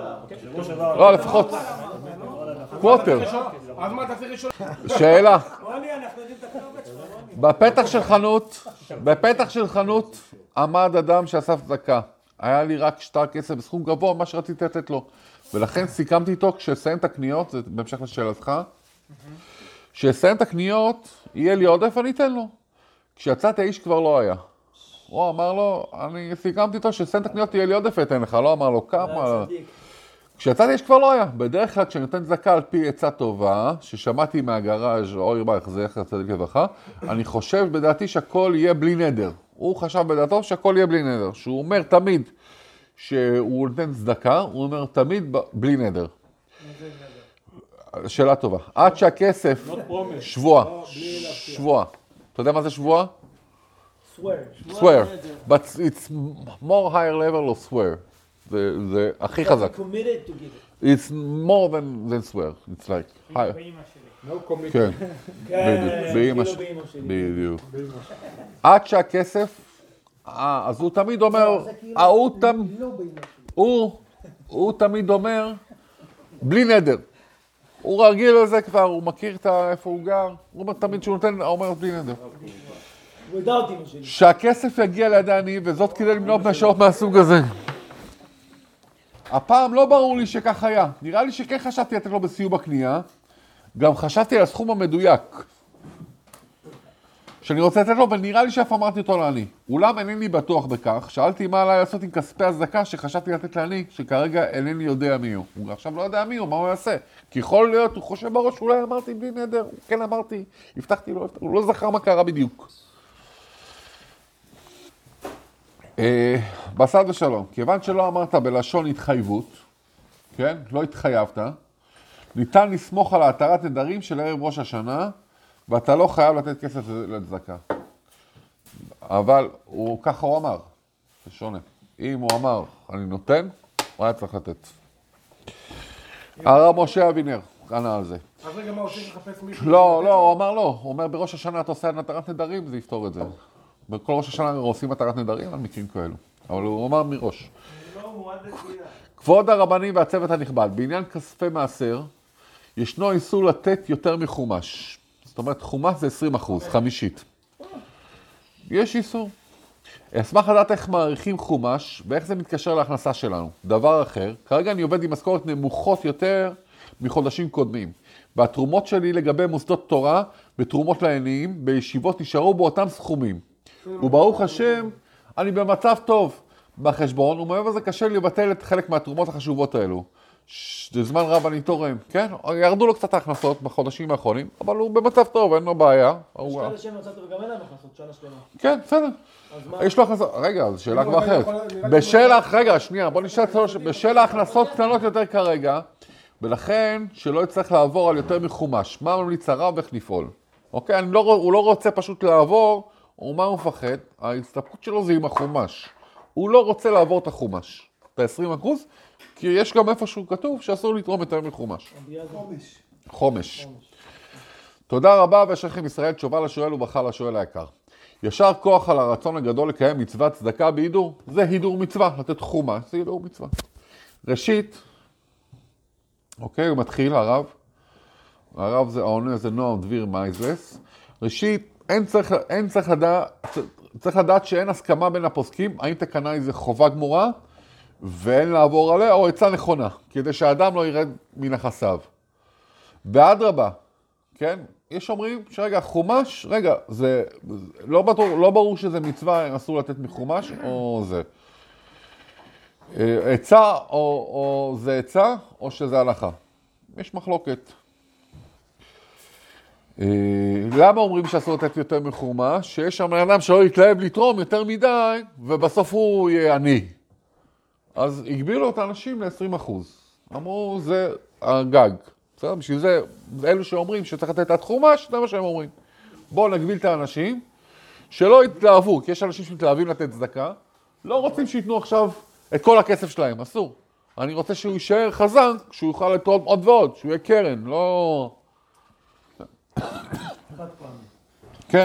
לא, לפחות. קווטר. אז מה אתה צריך ראשון? שאלה. בפתח של חנות, בפתח של חנות עמד אדם שאסף צדקה. היה לי רק שטר כסף בסכום גבוה, מה שרציתי לתת לו. ולכן סיכמתי איתו, כשסיים את הקניות, זה בהמשך לשאלתך, כשסיים את הקניות, יהיה לי עודף, אני אתן לו. כשיצאתי האיש כבר לא היה. הוא אמר לו, אני סיכמתי איתו, כשסיים את הקניות, יהיה לי עודף, אתן לך. לא אמר לו, כמה... כשיצאתי האיש כבר לא היה. בדרך כלל, כשאני נותן צדקה על פי עצה טובה, ששמעתי מהגראז' אוי ירבך, זה איך צדיק לברכה, אני חושב בדעתי שהכל יהיה בלי נדר. הוא חשב בדעתו שהכל יהיה בלי נדר. שהוא אומר תמיד שהוא נותן צדקה, הוא אומר תמיד בלי נדר. שאלה טובה. עד שהכסף, שבוע, שבוע. אתה יודע מה זה שבוע? swear. swear. But it's more higher level of swear. זה הכי חזק. committed to give it. It's more than than swear. It's like higher. No commitment. כן. כן, באמא כאילו שלי. באמא שלי. בדיוק. עד שהכסף, אה, אז הוא תמיד אומר, הוא תמיד, הוא, הוא תמיד אומר, בלי נדר. הוא רגיל לזה כבר, הוא מכיר את איפה הוא גר, הוא אומר תמיד שהוא נותן, הוא אומר בלי נדר. without אמא שלי. שהכסף יגיע לידי עני, וזאת כדי למנוע מהשעות מהסוג הזה. הפעם לא ברור לי שכך היה. נראה לי שכן חשבתי לתת לו בסיום הקנייה, גם חשבתי על הסכום המדויק. שאני רוצה לתת לו, ונראה לי שאף אמרתי אותו לעני. אולם אינני בטוח בכך, שאלתי מה עליי לעשות עם כספי הצדקה שחשבתי לתת לעני, שכרגע אינני יודע מי הוא. הוא עכשיו לא יודע מי הוא, מה הוא יעשה? כי יכול להיות, הוא חושב בראש, אולי אמרתי בלי נדר, כן אמרתי, הבטחתי לו, הוא לא זכר מה קרה בדיוק. בסד ושלום, כיוון שלא אמרת בלשון התחייבות, כן, לא התחייבת, ניתן לסמוך על ההתרת נדרים של ערב ראש השנה, ואתה לא חייב לתת כסף לצדקה. אבל הוא, ככה הוא אמר, זה שונה. אם הוא אמר, אני נותן, הוא היה צריך לתת. הרב משה אבינר, ענה על זה. אז רגע, מה, הוא צריך לחפש מישהו? לא, לא, הוא אמר לא. הוא אומר, בראש השנה אתה עושה התרת נדרים, זה יפתור את זה. בכל ראש השנה עושים התרת נדרים על מקרים כאלו. אבל הוא אמר מראש. כבוד הרבנים והצוות הנכבד, בעניין כספי מעשר, ישנו איסור לתת יותר מחומש. זאת אומרת, חומש זה עשרים אחוז, חמישית. יש איסור. אשמח לדעת איך מעריכים חומש, ואיך זה מתקשר להכנסה שלנו. דבר אחר, כרגע אני עובד עם משכורת נמוכות יותר מחודשים קודמים. והתרומות שלי לגבי מוסדות תורה ותרומות לעניים, בישיבות נשארו באותם סכומים. וברוך השם, אני במצב טוב בחשבון, ומעבר זה קשה לי לבטל את חלק מהתרומות החשובות האלו. זה זמן רב אני תורם, כן? ירדו לו קצת ההכנסות בחודשים האחרונים, אבל הוא במצב טוב, אין לו בעיה. יש כאלה שהם מצב טוב וגם אין להם הכנסות, שנה שלמה. כן, בסדר. יש לו הכנסות, רגע, זו שאלה כבר אחרת. בשל, רגע, שנייה, בוא נשאל, בשל ההכנסות קטנות יותר כרגע, ולכן שלא יצטרך לעבור על יותר מחומש. מה ממליץ הרב ואיך לפעול? אוקיי? הוא לא רוצה פשוט לעבור, הוא מה הוא מפחד? ההסתפקות שלו זה עם החומש. הוא לא רוצה לעבור את החומש, את ה-עשרים אחוז, כי יש גם איפשהו כתוב שאסור לתרום יותר מחומש. חומש. חומש. תודה רבה וישכם ישראל, תשובה לשואל וברכה לשואל היקר. ישר כוח על הרצון הגדול לקיים מצוות צדקה בהידור, זה הידור מצווה, לתת חומש, זה הידור מצווה. ראשית, אוקיי, הוא מתחיל, הרב. הרב זה העונה, זה נועם דביר מייזלס. ראשית, אין צריך, אין צריך לדעת, צריך לדעת שאין הסכמה בין הפוסקים, האם תקנה היא זה חובה גמורה, ואין לעבור עליה, או עצה נכונה, כדי שהאדם לא ירד מנכסיו. באדרבה, כן? יש אומרים שרגע, חומש, רגע, זה לא ברור, לא ברור שזה מצווה, אסור לתת מחומש, או זה. עצה, או, או זה עצה, או שזה הלכה. יש מחלוקת. למה אומרים שאסור לתת יותר מחומש? שיש שם אדם שלא יתלהב לתרום יותר מדי, ובסוף הוא יהיה עני. אז הגבילו את האנשים ל-עשרים אחוז. אמרו, זה הגג. בסדר? בשביל זה, אלו שאומרים שצריך לתת את חומש, זה מה שהם אומרים. בואו נגביל את האנשים, שלא יתלהבו, כי יש אנשים שמתלהבים לתת צדקה, לא רוצים שיתנו עכשיו את כל הכסף שלהם, אסור. אני רוצה שהוא יישאר חזק, שהוא יוכל לתרום עוד ועוד, שהוא יהיה קרן, לא... כן.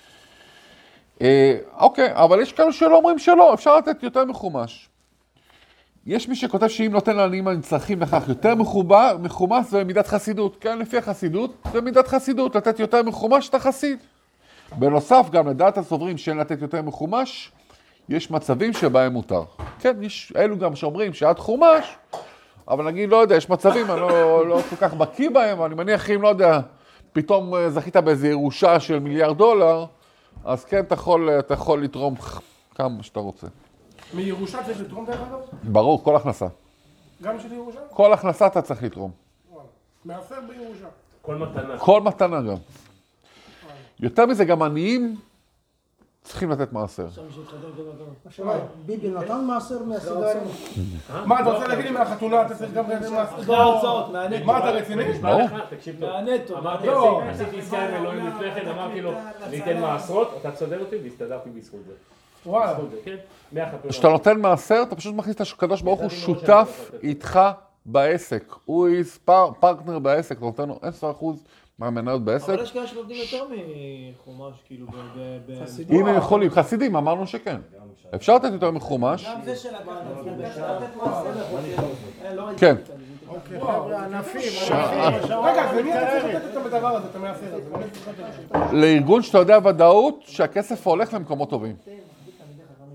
אוקיי, אבל יש כאלה שלא אומרים שלא, אפשר לתת יותר מחומש. יש מי שכותב שאם נותן לעניים הנצרכים לכך יותר מחומש, זה מידת חסידות. כן, לפי החסידות, זה מידת חסידות, לתת יותר מחומש את החסיד. בנוסף, גם לדעת הסוברים שאין לתת יותר מחומש, יש מצבים שבהם מותר. כן, יש אלו גם שאומרים שעד חומש, אבל נגיד, לא יודע, יש מצבים, אני לא, לא כל כך בקיא בהם, אבל אני מניח אם, לא יודע, פתאום זכית באיזו ירושה של מיליארד דולר, אז כן, אתה יכול, אתה יכול לתרום כמה שאתה רוצה. מירושה צריך לתרום דרך אגב? ברור, כל הכנסה. גם של ירושה? כל הכנסה אתה צריך לתרום. מאפר בירושה. כל מתנה. כל מתנה גם. יותר מזה, גם עניים צריכים לתת מעשר. ביבי נתן מעשר מהסיגרים. מה, אתה רוצה להגיד לי מהחתונה, אתה צריך גם לתת מעשר? זה ההוצאות, מהנטו. מה, אתה רציני? תקשיב טוב. מהנטו. אמרתי, עשיתי עסקה עם אלוהים לפני כן, אמרתי לו, אני אתן מעשרות, אתה תסדר אותי והסתדרתי בזכות זה. וואלה. כשאתה נותן מעשר, אתה פשוט מכניס את הקדוש ברוך הוא שותף איתך בעסק. הוא פרטנר בעסק, אתה נותן לו עשרה אחוז מהמניות בעסק. אבל יש כאלה שנותנים יותר מחומש, כאילו, ב... אם הם יכולים, חסידים, אמרנו שכן. אפשר לתת יותר מחומש. גם זה של הגן, לתת מעשר. כן. אוקיי, חבר'ה, ענפים, רגע, ומי אתה צריך לתת אותם בדבר הזה, אתה מאפר את זה? לארגון שאתה יודע ודאות שהכסף הולך למקומות טובים.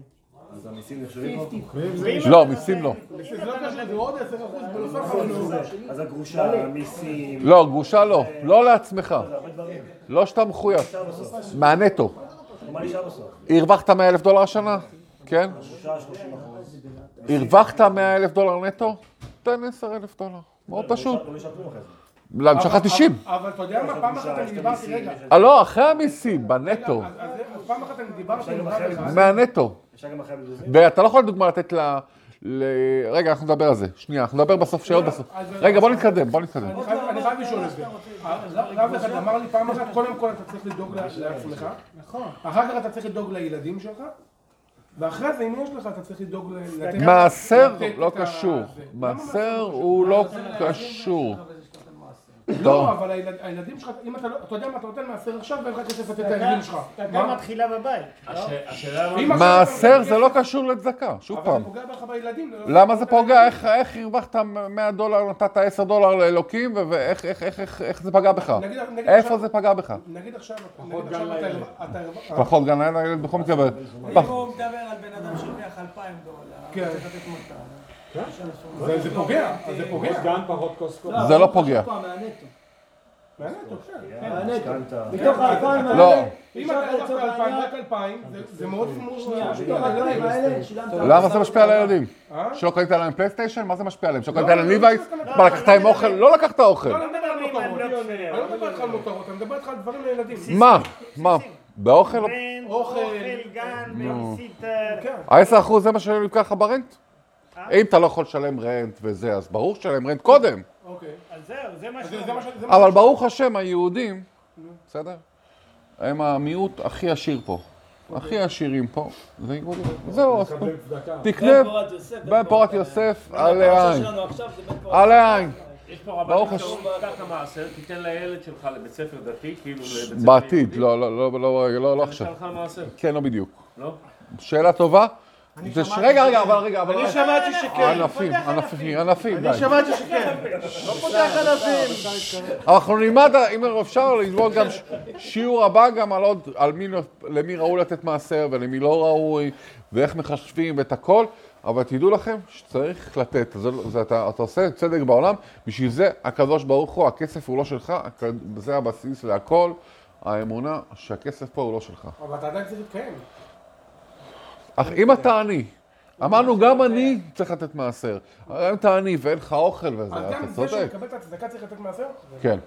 אז המיסים נחשבים פה? לא, מיסים לא. זה לא קשור, זה עוד עשרה אחוז בנוסף על אז הגרושה, המיסים... לא, גרושה לא. לא לעצמך. לא שאתה מחויב. מהנטו. מה נשאר בסוף? הרווחת מאה אלף דולר השנה? כן? גרושה שלושים אחוז. הרווחת מאה אלף דולר נטו? תן עשרה אלף דולר. מאוד פשוט. לא נשאר כלום אחרי זה. להמשך תשעים. אבל אתה יודע מה, פעם אחת אני דיברתי, רגע. אה, לא, אחרי המיסים, בנטו. אז פעם אחת אני דיברתי עם רב אחד. מהנטו. אפשר גם אחרי הבזבוזים? ואתה לא יכול לדוגמה לתת ל... ל... רגע, אנחנו נדבר על זה. שנייה, אנחנו נדבר בסוף שאלות בסוף. רגע, בוא נתקדם, בוא נתקדם. אני חייב- אני חייב לשאול את זה. רב אחד אמר לי פעם אחת, קודם כל אתה צריך לדאוג לעצמך. נכון. אחר כך אתה צריך לדאוג לילדים שלך. ואחרי זה, אם יש לך, אתה צריך לדאוג ל... לתת- מעשר לתת לא את ה- קשור. זה. למה מעשר הוא לא קשור. לא, אבל הילד- הילדים שלך, אם אתה לא... אתה יודע מה, אתה נותן מעשר עכשיו, ואין לך כסף לתת את הילדים שלך. צדקה מתחילה בבית. השאלה אם עכשיו מעשר אתה- זה לא קשור לצדקה, שוב אבל פעם. זה פוגע בך בילדים. למה זה פוגע? איך, איך הרווחת מאה דולר, נתת עשרה דולר לאלוקים, ואיך איך, איך, איך, איך זה פגע בך? נגיד- נגיד איפה עכשיו- זה פגע בך? נגיד עכשיו, נגיד עכשיו אתה... אתה... פחות גן הילד בכל מקרה. אם הוא מדבר על בן אדם שהרוויח אלפיים דולר, כן. צריך לתת מתנה. זה- זה פוגע, זה פוגע. פחות גן, פחות כוס. זה לא פוגע. מהנטו. באמת, אוקיי. מהנטו. משכנתה. מתוך האלפיים לא. האלה, אם אתה הרווחת אלפיים, רק אלפיים, זה- זה מאוד חמור. שנייה, מתוך האלפיים האלה שילמת... למה זה משפיע על הילדים? אה? שלא קנית להם פלייסטיישן? מה זה משפיע עליהם? שלא קנית להם ליווייס? מה, לקחת עם אוכל? לא לקחת אוכל. לא, אני מדבר על מותרות. אני לא מדבר איתך על מותרות, אני מדבר איתך על דברים לילדים. מה? מה? באוכל? אוכל, אוכל, גן, בייביסיטר. כן. ה-עשרה אחוז זה מה שנלקח לך ברנט? אם אתה לא יכול לשלם רנט וזה, אז ברור שתשלם רנט קודם. אוקיי. אז זהו, זה מה אז ש... זה מה ש... זה מה אבל ברוך השם, היהודים, בסדר? הם המיעוט הכי עשיר פה. הכי עשירים פה. זה יהודים. זהו, אז מקבלים צדקה. תקנה בן פורת יוסף. בן פורת יוסף, עלי הפרשה עין. שלנו עכשיו זה בן פורת עלי עין. יש פה ברוך רבנים שאומרים, קח המעשר, תיתן לילד שלך לבית ספר דתי, כאילו לבית ספר בעתיד, יהודי. לא, לא, לא, לא, לא, לא עכשיו. נתן לך מעשר, כן, לא בדיוק. לא? שאלה טובה. זה ש- רגע, רגע, אבל רגע, אבל... אני שמעתי שכן. ענפים, ענפים, ענפים, די. אני שמעתי שכן. לא פותח ענפים. אנחנו נלמד, אם אפשר ללמוד גם ש- שיעור הבא גם על עוד, על מי, למי ראוי לתת מעשר ולמי לא ראוי, ואיך מחשבים ואת הכל, אבל תדעו לכם שצריך לתת, זה, זה, אתה, אתה עושה צדק בעולם, בשביל זה הקדוש ברוך הוא, הכסף הוא לא שלך, זה הבסיס להכל, האמונה שהכסף פה הוא לא שלך. אבל אתה עדיין צריך להתקיים. אך אם אתה עני, אמרנו גם אני צריך לתת מעשר, אם אתה עני ואין לך אוכל וזה, אז גם אתה זה צודק. שמקבל את הצדקה צריך לתת מעשר? כן.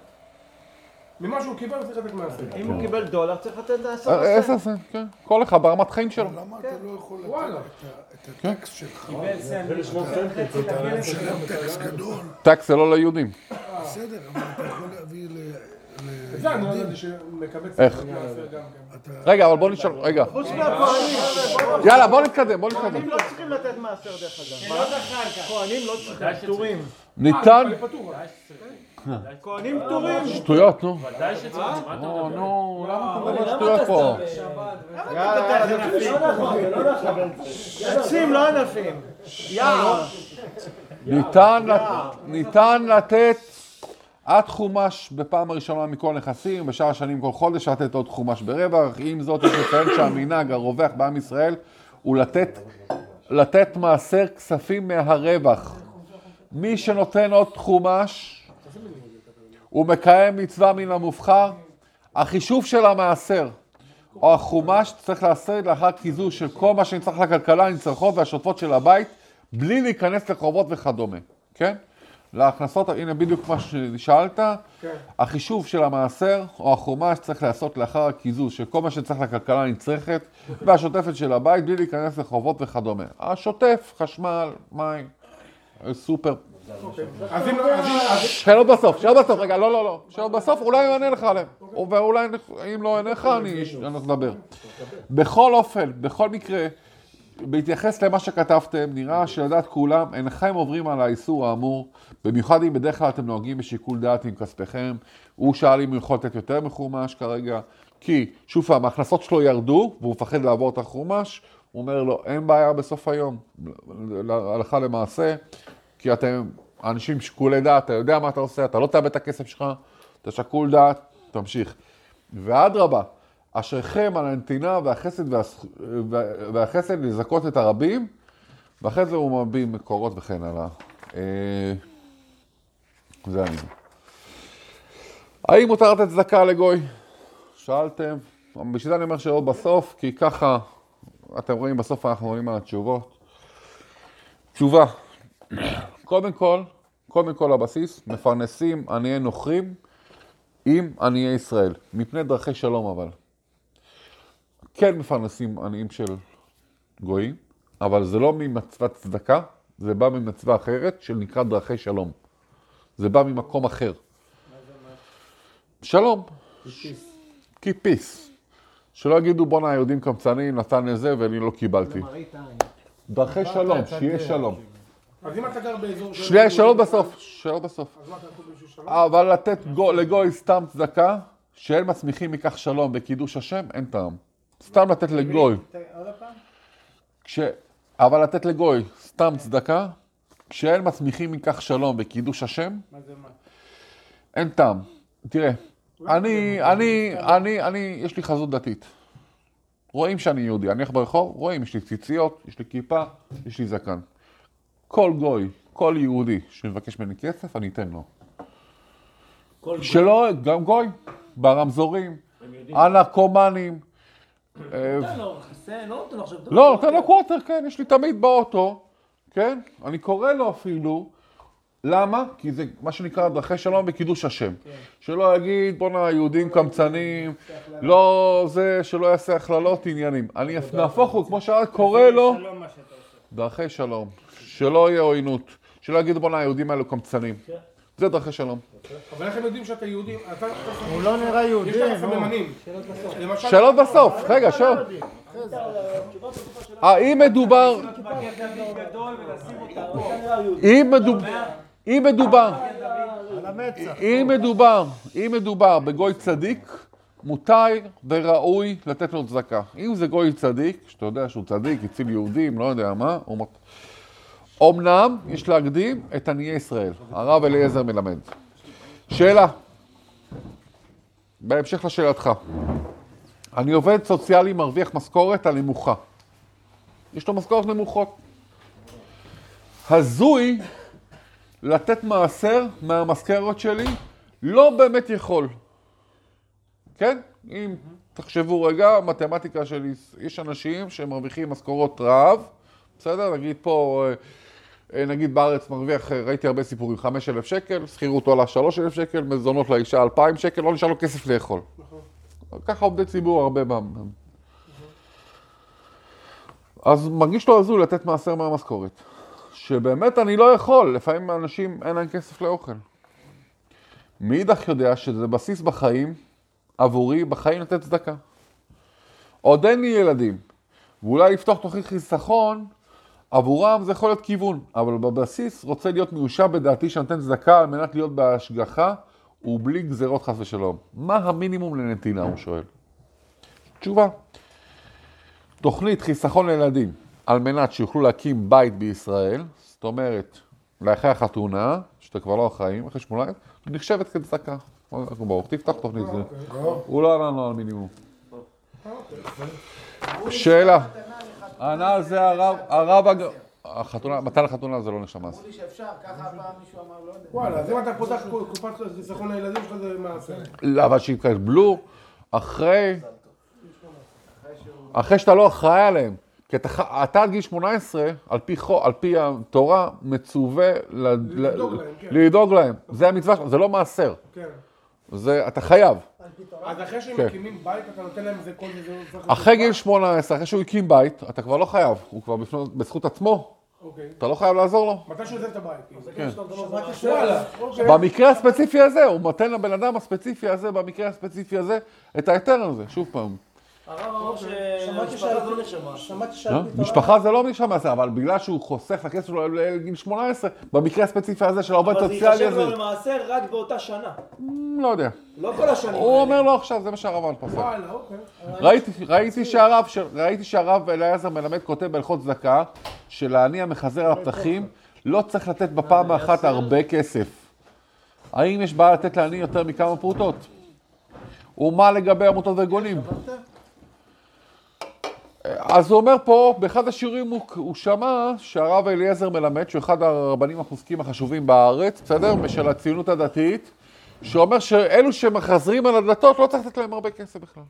ממה שהוא קיבל הוא צריך לתת מעשר. אם הוא קיבל דולר, צריך לתת לעשר אה, עשר סנט, כן. כל אחד ברמת חיים שלו. למה אתה לא יכול לתת וואלה. את הטקסט שלך? ולשמור סנטים. לשלם טקסט גדול. טקס זה לא ליהודים. בסדר, אבל אתה יכול להביא ל... זה אני לא ידעתי שמקבל איך? צדקה מעשר גם כן. רגע, אבל בוא נשאל, רגע. חוץ מהכהנים. יאללה, בוא נתקדם, בוא נתקדם. כהנים לא צריכים לתת מעשר דרך אגב. כהנים לא צריכים, פטורים. ניתן... אני פטור. כהנים פטורים. שטויות, נו. ודאי שצריך, מה אתה נו, מדבר? נו, למה אתה אבל מדבר למה שטויות אתה פה? סתם... יאללה, זה לא נכון, זה לא נכון. עצים, לא ענפים. יאללה. ניתן לת- ניתן לתת עד חומש בפעם הראשונה מכל נכסים, בשאר השנים כל חודש לתת עוד חומש ברווח. עם זאת, יש לציין שהמנהג הרווח בעם ישראל הוא לתת, לתת מעשר כספים מהרווח. מי שנותן עוד חומש, הוא מקיים מצווה מן המובחר. החישוב של המעשר או החומש צריך לעשות לאחר קיזוז של כל מה שנצטרך לכלכלה, הנצרכות והשוטפות של הבית, בלי להיכנס לחובות וכדומה, כן? להכנסות, הנה בדיוק מה ששאלת, החישוב של המעשר או החומש צריך לעשות לאחר הקיזוז של כל מה שצריך לכלכלה הנצרכת והשוטפת של הבית, בלי להיכנס לחובות וכדומה. השוטף, חשמל, מים, סופר. אז אם... אז אם- אז- שאלות בסוף, שאלות בסוף, רגע, לא, לא, לא. שאלות בסוף, אולי אני אענה לך עליהן. ואולי, אם לא אענה לך, אני אדבר. בכל אופן, בכל מקרה, בהתייחס למה שכתבתם, נראה שלדעת כולם, אינכם עוברים על האיסור האמור, במיוחד אם בדרך כלל אתם נוהגים בשיקול דעת עם כספיכם. הוא שאל אם הוא יכול לתת יותר מחומש כרגע, כי, שוב פעם, ההכנסות שלו ירדו, והוא מפחד לעבור את החומש, הוא אומר לו, אין בעיה בסוף היום, הלכה למעשה, כי אתם אנשים שקולי דעת, אתה יודע מה אתה עושה, אתה לא תאבד את הכסף שלך, אתה שקול דעת, תמשיך. ואדרבה, אשריכם על הנתינה והחסד, והס... והחסד לזכות את הרבים, ואחרי זה הוא מביא מקורות וכן הלאה. זה אני. האם מותר לתת צדקה לגוי? שאלתם. בשביל זה אני אומר שלא בסוף, כי ככה, אתם רואים, בסוף אנחנו רואים על התשובות. תשובה. קודם כל, קודם כל הבסיס, מפרנסים עניי נוכרים עם עניי ישראל. מפני דרכי שלום אבל. כן מפרנסים עניים של גויים, אבל זה לא ממצוות צדקה, זה בא ממצווה אחרת של נקרא דרכי שלום. זה בא ממקום אחר. שלום. כי פיס. שלא יגידו בונה היהודים קמצנים, נתן לזה ואני לא קיבלתי. דרכי שלום, שיהיה שלום. אז אם אתה גר באזור... שנייה, שאלות בסוף, שאלות בסוף. אז מה אתה יכול בשביל שלום? אבל לתת לגוי סתם צדקה, שאין מצמיחים מכך שלום בקידוש השם, אין טעם. סתם לתת לגוי. עוד הפעם? כש... אבל לתת לגוי סתם צדקה, כשאין מצמיחים מכך שלום בקידוש השם, מה זה מה? אין טעם. תראה, אני, אני, אני, אני, יש לי חזות דתית. רואים שאני יהודי, אני הולך ברחוב, רואים, יש לי ציציות, יש לי כיפה, יש לי זקן. כל גוי, כל יהודי שמבקש ממני כסף, אני אתן לו. שלא, גם גוי, ברמזורים, הנרקומנים. נותן לו, חסן, לא נותן לו עכשיו... לא, נותן לו קווטר, כן, יש לי תמיד באוטו, כן? אני קורא לו אפילו. למה? כי זה מה שנקרא דרכי שלום בקידוש השם. שלא יגיד, בונה, יהודים קמצנים, לא זה, שלא יעשה הכללות עניינים. אני נהפוך הוא, כמו שאת קורא לו, דרכי שלום. שלא יהיה עוינות. שלא יגיד, בונה, היהודים האלו קמצנים. זה דרכי שלום. אבל איך הם יודעים שאתה יהודי? הוא לא נראה יהודי. יש לך סממנים. שאלות בסוף, רגע, שאלות. האם מדובר... אם מדובר... אם מדובר... אם מדובר... אם מדובר בגוי צדיק, מותר וראוי לתת לו צדקה. אם זה גוי צדיק, שאתה יודע שהוא צדיק, הציל יהודים, לא יודע מה, אמנם יש להקדים את עניי ישראל. הרב אליעזר מלמד. שאלה. בהמשך לשאלתך. אני עובד סוציאלי מרוויח משכורת הנמוכה. יש לו משכורת נמוכות. הזוי לתת מעשר מהמשכורת שלי לא באמת יכול. כן? אם תחשבו רגע, מתמטיקה שלי, יש אנשים שמרוויחים משכורות רעב, בסדר? נגיד פה, נגיד בארץ מרוויח, ראיתי הרבה סיפורים, חמש אלף שקל, שכירות עולה שלוש אלף שקל, מזונות לאישה אלפיים שקל, לא נשאר לו כסף לאכול. ככה עובדי ציבור הרבה פעמים. אז מרגיש לו הזוי לתת מעשר מהמשכורת. שבאמת אני לא יכול, לפעמים אנשים אין להם כסף לאוכל. מאידך יודע שזה בסיס בחיים, עבורי, בחיים לתת צדקה. עוד אין לי ילדים, ואולי לפתוח תוכנית חיסכון, עבורם זה יכול להיות כיוון, אבל בבסיס רוצה להיות מיושב בדעתי שנותן צדקה על מנת להיות בהשגחה, ובלי גזירות חס ושלום. מה המינימום לנתינה, הוא שואל. תשובה. תוכנית חיסכון לילדים, על מנת שיוכלו להקים בית בישראל, זאת אומרת, לאחרי החתונה, שאתה כבר לא החיים, אחרי שמונה, נחשבת כצדקה. ברוך, תפתח תוכנית זה. הוא לא ענה לנו על מינימום. שאלה. ענה על זה הרב, הרב, החתונה, מתן החתונה זה לא נחשב מעשר. אמרו לי שאפשר, ככה הפעם מישהו אמר, לא יודע. וואלה, אז אם אתה פותח קופת חיסכון לילדים שלך זה מעשר. אבל שיקבלו אחרי, אחרי שאתה לא אחראי עליהם. כי אתה, אתה עד גיל שמונה עשרה, על פי, על פי התורה, מצווה לדאוג להם. זה המצווה שלך, זה לא מעשר. כן. זה, אתה חייב. אז אחרי שהם מקימים בית, אתה נותן להם זה כל זה... אחרי גיל שמונה עשרה, אחרי שהוא הקים בית, אתה כבר לא חייב. הוא כבר בזכות עצמו. אתה לא חייב לעזור לו. מתי שהוא עוזב את הבית. כן. וואלה. במקרה הספציפי הזה, הוא נותן לבן אדם הספציפי הזה, במקרה הספציפי הזה, את היתר הזה, שוב פעם. הרב אמר שמשפחה זה לא נחשב משהו. שמעתי שעל פי תורה... משפחה זה לא נחשב מעשר, אבל בגלל שהוא חוסך את הכסף שלו לגיל שמונה עשרה, במקרה הספציפי הזה של העובד סוציאלי הזה... אבל זה ייחשב לו למעשר רק באותה שנה. לא יודע. לא כל השנים. הוא אומר לו עכשיו, זה מה שהרב פסק. וואלה, אוקיי. ראיתי שהרב, ראיתי שהרב אליעזר מלמד כותב בהלכות צדקה, שלעני המחזר על הפתחים, לא צריך לתת בפעם האחת הרבה כסף. האם יש בעיה לתת לעני יותר מכמה פרוטות? ומה לגבי עמותות וארגונים? אז הוא אומר פה, באחד השיעורים הוא, הוא שמע שהרב אליעזר מלמד, שהוא אחד הרבנים הפוסקים החשובים בארץ, בסדר? של הציונות הדתית, שאומר שאלו שמחזרים על הדתות לא צריך לתת להם הרבה כסף בכלל.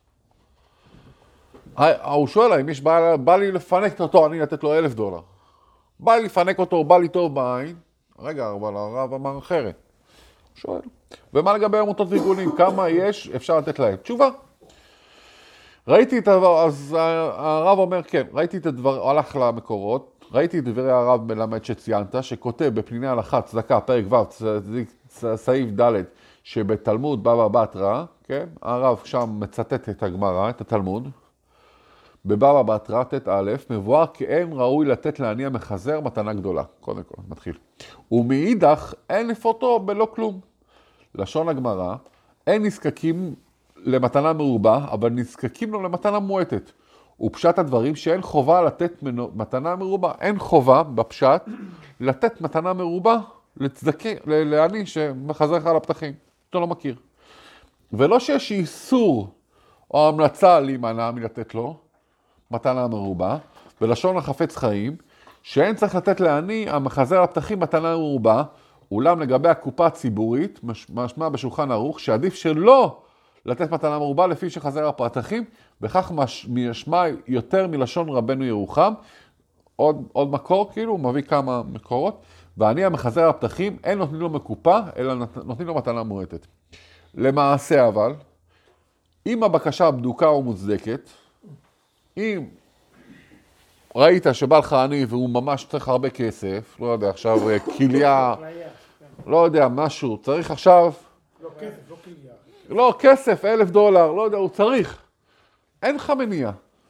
הוא שואל לה, אם יש בא, בא לי לפנק אותו, אני לתת לו אלף דולר. בא לי לפנק אותו, בא לי טוב בעין. רגע, אבל הרב אמר אחרת. הוא שואל. ומה לגבי עמותות וארגונים? כמה יש אפשר לתת להם? תשובה. ראיתי את הדבר, אז הרב אומר, כן, ראיתי את הדבר, הוא הלך למקורות, ראיתי את דברי הרב מלמד שציינת, שכותב בפניני הלכה צדקה, פרק ו', סעיף ד', שבתלמוד בבא בתרא, כן? הרב שם מצטט את הגמרא, את התלמוד, בבבא בתרא, ת' א', מבואר כי אין ראוי לתת לעני המחזר מתנה גדולה. קודם כל, מתחיל. ומאידך, אין לפרטו בלא כלום. לשון הגמרא, אין נזקקים למתנה מרובה, אבל נזקקים לו למתנה מועטת. ופשט הדברים שאין חובה לתת מתנה מרובה. אין חובה בפשט לתת מתנה מרובה לצדקי, לעני שמחזר לך על הפתחים. אתה לא מכיר. ולא שיש איסור או המלצה להימנע מלתת לו מתנה מרובה, ולשון החפץ חיים, שאין צריך לתת לעני המחזר על הפתחים מתנה מרובה, אולם לגבי הקופה הציבורית, משמע בשולחן ערוך, שעדיף שלא לתת מתנה מרובה לפי שחזר הפתחים, בכך משמע יותר מלשון רבנו ירוחם, עוד, עוד מקור, כאילו הוא מביא כמה מקורות, ועני המחזר על הפתחים, אין נותנים לו מקופה, אלא נותנים לו מתנה מועטת. למעשה אבל, אם הבקשה בדוקה או מוצדקת, אם ראית שבא לך עני והוא ממש צריך הרבה כסף, לא יודע, עכשיו כליה, לא יודע, משהו, צריך עכשיו... לא כסף, לא כליה. לא, כסף, אלף דולר, לא יודע, הוא צריך. אין לך מניע.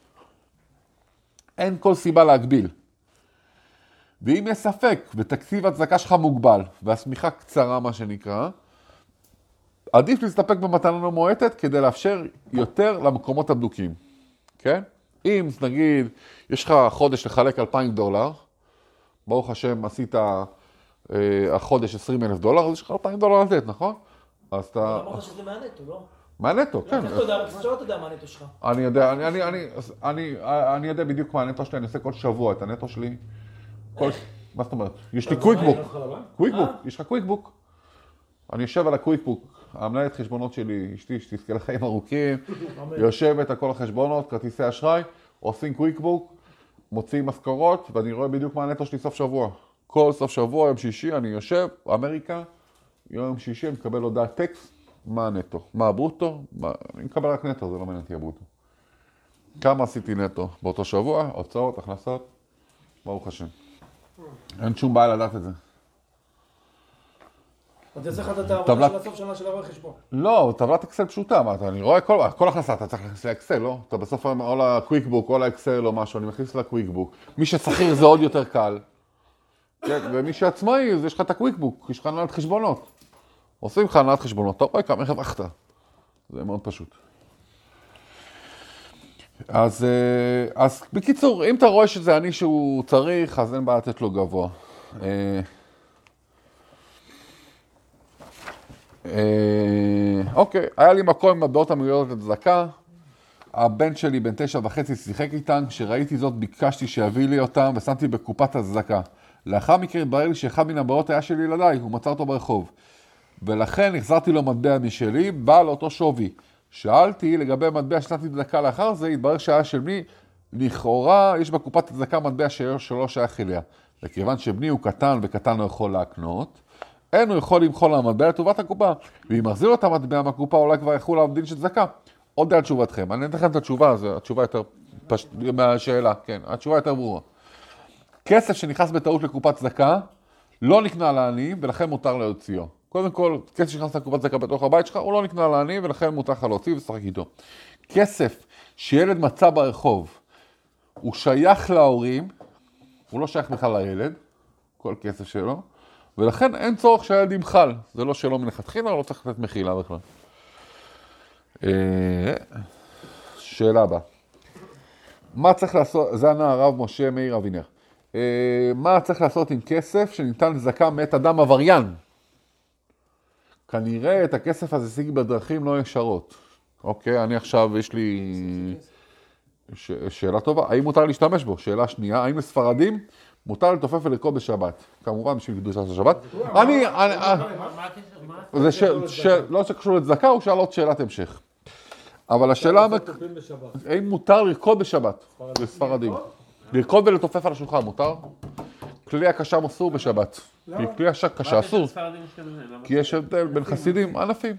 אין כל סיבה להגביל. ואם יש ספק, ותקציב הצדקה שלך מוגבל, והסמיכה קצרה, מה שנקרא, עדיף להסתפק במתנה מועטת כדי לאפשר יותר למקומות הבדוקים. כן? אם, נגיד, יש לך חודש לחלק אלפיים דולר, ברוך השם, עשית אה, החודש עשרים אלף דולר, אז יש לך אלפיים דולר לתת, נכון? אז אתה... אמרת שזה מהנטו, לא? מהנטו, כן. איך אתה יודע, שלא אתה יודע מה הנטו שלך. אני יודע, אני, אני, אני, אני, אני יודע בדיוק מה הנטו שלי, אני עושה כל שבוע את הנטו שלי. כל... מה זאת אומרת? יש לי קוויקבוק. קוויקבוק, יש לך קוויקבוק. אני יושב על הקוויקבוק, המנהלת חשבונות שלי, אשתי, שתזכה לחיים ארוכים, יושבת על כל החשבונות, כרטיסי אשראי, עושים קוויקבוק, מוציאים משכורות, ואני רואה בדיוק מה הנטו שלי סוף שבוע. כל סוף שבוע, יום שישי, אני יושב, אמריקה, יום שישי, אני מקבל הודעת טקסט, מה הנטו, מה הברוטו, מה... אני מקבל רק נטו, זה לא מעניין אותי הברוטו. כמה עשיתי נטו באותו שבוע, הוצאות, הכנסות, ברוך השם. אין שום בעיה לדעת את זה. אתה צריך לדעת את העבודה של הסוף שנה של הרואה חשבון. לא, טבלת אקסל פשוטה, מה אתה, אני רואה כל, כל הכנסה, אתה צריך להכניס לאקסל, לא? אתה בסוף או לקוויקבוק, או לאקסל או משהו, אני מכניס לקוויקבוק. מי ששכיר זה עוד יותר קל. כן, ומי שעצמאי, אז יש לך את הקוויקבוק, יש לך הנהלת חשבונות. עושים לך הנהלת חשבונות, אתה רואה כמה איך הרווחת. זה מאוד פשוט. אז, אז בקיצור, אם אתה רואה שזה אני שהוא צריך, אז אין בעיה לתת לו גבוה. אוקיי, היה לי מקום עם מטבעות המיועדות לצדקה. הבן שלי בן תשע וחצי שיחק איתן, כשראיתי זאת ביקשתי שיביא לי אותם ושמתי בקופת הצדקה. לאחר מכן התברר לי שאחד מן הבאות היה של ילדיי, הוא מצא אותו ברחוב. ולכן החזרתי לו מטבע משלי, בא לאותו שווי. שאלתי לגבי מטבע שנתתי צדקה לאחר זה, התברר שהיה של בני, לכאורה יש בקופת הצדקה מטבע שלא שייך אליה. וכיוון שבני הוא קטן וקטן לא יכול להקנות, אין הוא יכול למחול למטבע לטובת הקופה, ואם מחזיר לו את המטבע מהקופה, אולי כבר יחול עליו דין של צדקה. עוד על תשובתכם. אני אתן לכם את התשובה, התשובה יותר פש... מהשאלה, כן, התשובה יותר ברורה. כסף שנכנס בטעות לקופת צדקה, לא נקנה לעניים, ולכן מותר להוציאו. קודם כל, כסף שנכנס לקופת צדקה בתוך הבית שלך, הוא לא נקנה לעניים, ולכן מותר לך להוציא ולשחק איתו. כסף שילד מצא ברחוב, הוא שייך להורים, הוא לא שייך בכלל לילד, כל כסף שלו, ולכן אין צורך שהילד ימחל. זה לא שלא מלכתחילה, לא צריך לתת מחילה בכלל. שאלה הבאה. מה צריך לעשות, זה ענה הרב משה מאיר אבינר. מה צריך לעשות עם כסף שניתן לצדקה מאת אדם עבריין? כנראה את הכסף הזה שיג בדרכים לא ישרות. אוקיי, אני עכשיו, יש לי... ש... שאלה טובה, האם מותר להשתמש בו? שאלה שנייה, האם לספרדים מותר לתופף ולרקוד בשבת? כמובן בשביל קדושת השבת. אני, זה לא שקשור לצדקה, הוא שאל עוד שאלת המשך. אבל השאלה, האם מותר לרקוד בשבת לספרדים? לרקוד ולתופף על השולחן, מותר? כלי הקשה אסור בשבת. כלי הקשה אסור. כי יש הבדל בין חסידים ענפים.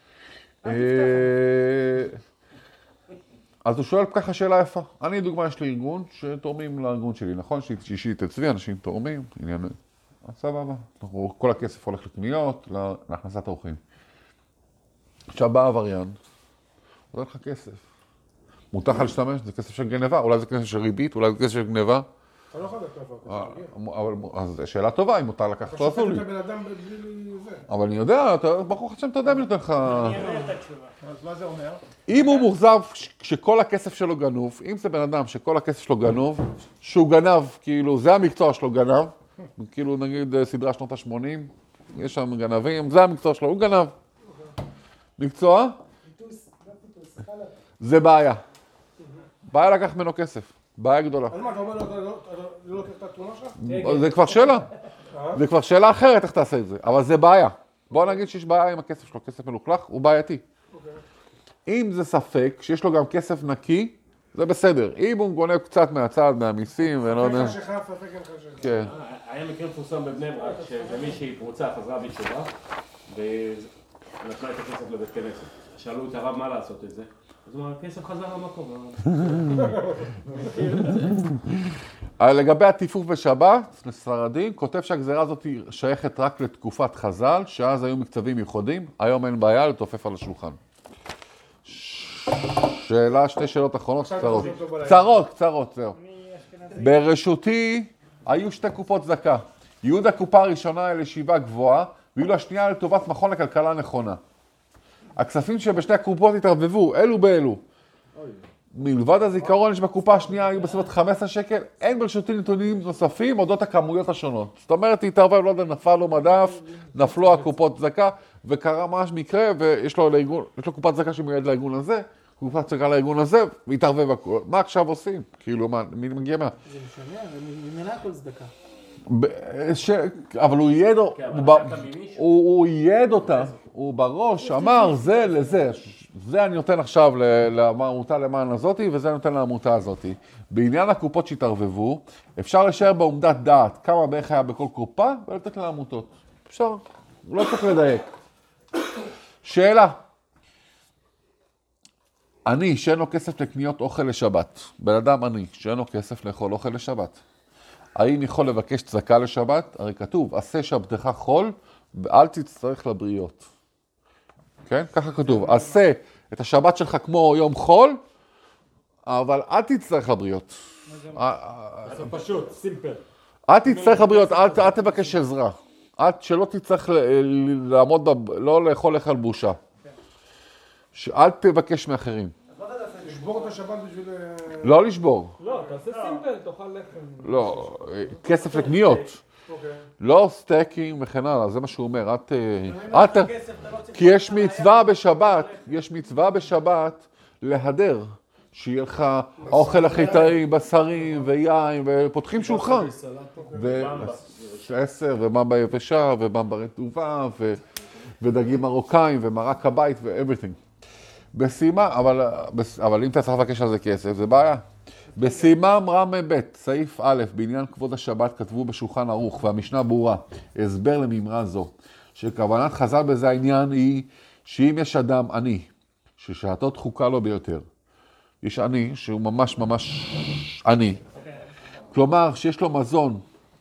אז הוא שואל ככה שאלה יפה. אני, דוגמה, יש לי ארגון שתורמים לארגון שלי, נכון? שישית אצלי, אנשים תורמים, עניין... אז סבבה. כל הכסף הולך לקניות, להכנסת האורחים. עכשיו בא עבריין, הוא נותן לך כסף. מותר לך להשתמש, זה כסף של גנבה, אולי זה כסף של ריבית, אולי זה כסף של גנבה. אתה לא יכול לדעת איפה. אז שאלה טובה, אם מותר לקחת אותו, אסור לי. אתה שופט את הבן אדם בלי זה. אבל אני יודע, ברוך השם, אתה יודע מי נותן לך... אני אענה את התשובה. אז מה זה אומר? אם הוא מוחזב כשכל הכסף שלו גנוב, אם זה בן אדם שכל הכסף שלו גנוב, שהוא גנב, כאילו, זה המקצוע שלו גנב, כאילו נגיד סדרה שנות ה-שמונים, יש שם גנבים, זה המקצוע שלו, הוא גנב. מקצוע? זה בעיה. בעיה לקח ממנו כסף. בעיה גדולה. אז מה, אתה אומר לו, אתה לא לוקח את התרומה שלך? זה כבר שאלה. זה כבר שאלה אחרת איך תעשה את זה, אבל זה בעיה. בוא נגיד שיש בעיה עם הכסף שלו, כסף מלוכלך, הוא בעייתי. אם זה ספק, שיש לו גם כסף נקי, זה בסדר. אם הוא גונב קצת מהצד, מהמיסים, ולא יודע... ספק חשכה, ספק אין חשכה. כן. היה מקרה מפורסם בבני ברק, שמישהי פרוצה חזרה בתשובה, ונתנה את הכסף לבית כנסת. שאלו את הרב מה לעשות את זה. אז הוא אמר, הכסף חזר למקום. לגבי הטיפוף בשבת, לספרדים, כותב שהגזירה הזאת שייכת רק לתקופת חז"ל, שאז היו מקצבים ייחודים, היום אין בעיה לתופף על השולחן. שאלה, שתי שאלות אחרונות, קצרות. קצרות, קצרות, זהו. ברשותי היו שתי קופות צדקה. יהודה קופה הראשונה אל ישיבה גבוהה, ואילו השנייה לטובת מכון לכלכלה נכונה. הכספים שבשתי הקופות התערבבו, אלו באלו. מלבד הזיכרון יש בקופה השנייה, היו בסביבות חמישה עשר שקל, אין ברשותי נתונים נוספים, אודות הכמויות השונות. זאת אומרת, היא התערבב, לא יודע, נפל לו מדף, נפלו הקופות צדקה, וקרה ממש מקרה, ויש לו, לארגון, יש לו קופת צדקה שמיועד לארגון הזה, קופת צדקה לארגון הזה, והתערבב הכל. מה עכשיו עושים? כאילו, מה, מי מגיע מה? זה משנה, זה ממנה הכל צדקה. ש... אבל הוא ייעד, הוא ייעד אותה, הוא בראש אמר זה לזה, זה אני נותן עכשיו לעמותה למען הזאתי וזה אני נותן לעמותה הזאתי. בעניין הקופות שהתערבבו, אפשר לשאר בעומדת דעת כמה בערך היה בכל קופה ולתת לעמותות. אפשר, לא צריך לדייק. שאלה, אני שאין לו כסף לקניות אוכל לשבת, בן אדם אני שאין לו כסף לאכול אוכל לשבת. האם יכול לבקש צדקה לשבת? הרי כתוב, עשה שבתך חול ואל תצטרך לבריות. כן? ככה כתוב, עשה את השבת שלך כמו יום חול, אבל אל תצטרך לבריות. זה פשוט, סימפל. אל תצטרך לבריות, אל תבקש עזרה. שלא תצטרך לעמוד, לא לאכול לך על בושה. אל תבקש מאחרים. לשבור את השבת בשביל... לא לשבור. לא, תעשה סימפל, תאכל לחם. לא, כסף לקניות. לא סטייקים וכן הלאה, זה מה שהוא אומר. את... כי יש מצווה בשבת, יש מצווה בשבת להדר. שיהיה לך אוכל הכי טעים, בשרים ויין, ופותחים שולחן. ועשר, וממבה יבשה, וממבה רטובה, ודגים מרוקאים, ומרק הבית, ו-everything. בסימה, אבל, אבל אם אתה צריך לבקש על זה כסף, זה בעיה. בסימם רמי ב', סעיף א', בעניין כבוד השבת, כתבו בשולחן ערוך, והמשנה ברורה, הסבר לממרה זו, שכוונת חז"ל בזה העניין היא, שאם יש אדם עני, ששעתו דחוקה לו ביותר, יש עני שהוא ממש ממש עני, כלומר שיש לו מזון,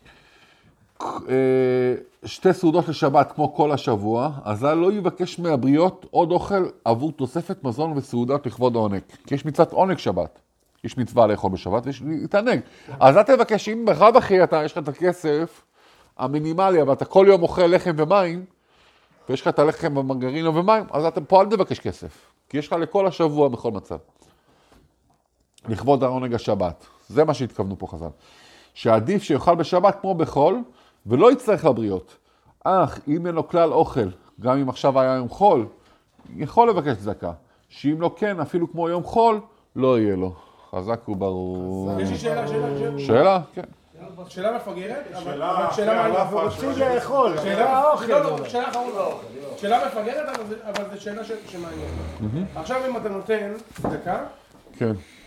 שתי סעודות לשבת כמו כל השבוע, אז לא יבקש מהבריות עוד אוכל עבור תוספת מזון וסעודות לכבוד העונג. כי יש מצוות עונג שבת. יש מצווה לאכול בשבת ויש להתענג. אז אתה תבקש, אם בחד אחי אתה, יש לך את הכסף המינימלי, אבל אתה כל יום אוכל לחם ומים, ויש לך את הלחם ומרגרינה ומים, אז אתה פה אל תבקש כסף. כי יש לך לכל השבוע בכל מצב. לכבוד העונג השבת. זה מה שהתכוונו פה חז"ל. שעדיף שיאכל בשבת כמו בחול, ולא יצטרך לבריות. אך אם אין לו כלל אוכל, גם אם עכשיו היה יום חול, יכול לבקש צדקה. שאם לא כן, אפילו כמו יום חול, לא יהיה לו. חזק וברור. יש לי שאלה, שאלה, שאלה. שאלה? כן. שאלה מפגרת, אבל שאלה, שאלה מה אנחנו רוצים לאכול. שאלה, לא, לא, שאלה אחרונה. שאלה מפגרת, אבל זו שאלה שמעניינת. עכשיו אם אתה נותן צדקה כן.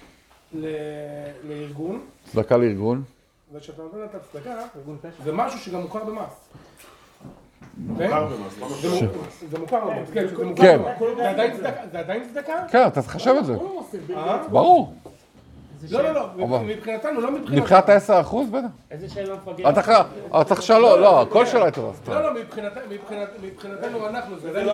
לארגון, צדקה לארגון. וכשאתה נותן את הצדקה, זה משהו שגם מוכר במס. מוכר במס, זה מוכר במס, כן, זה מוכר כן. במס. זה עדיין צדקה? כן, אתה תחשב את זה. ברור. לא, לא, לא, מבחינתנו, לא מבחינתנו. מבחינת ה-עשרה אחוז בטח. איזה שאלה מפגרת? אתה צריך שלא, לא, כל שאלה הייתה. לא, לא, מבחינתנו אנחנו, זה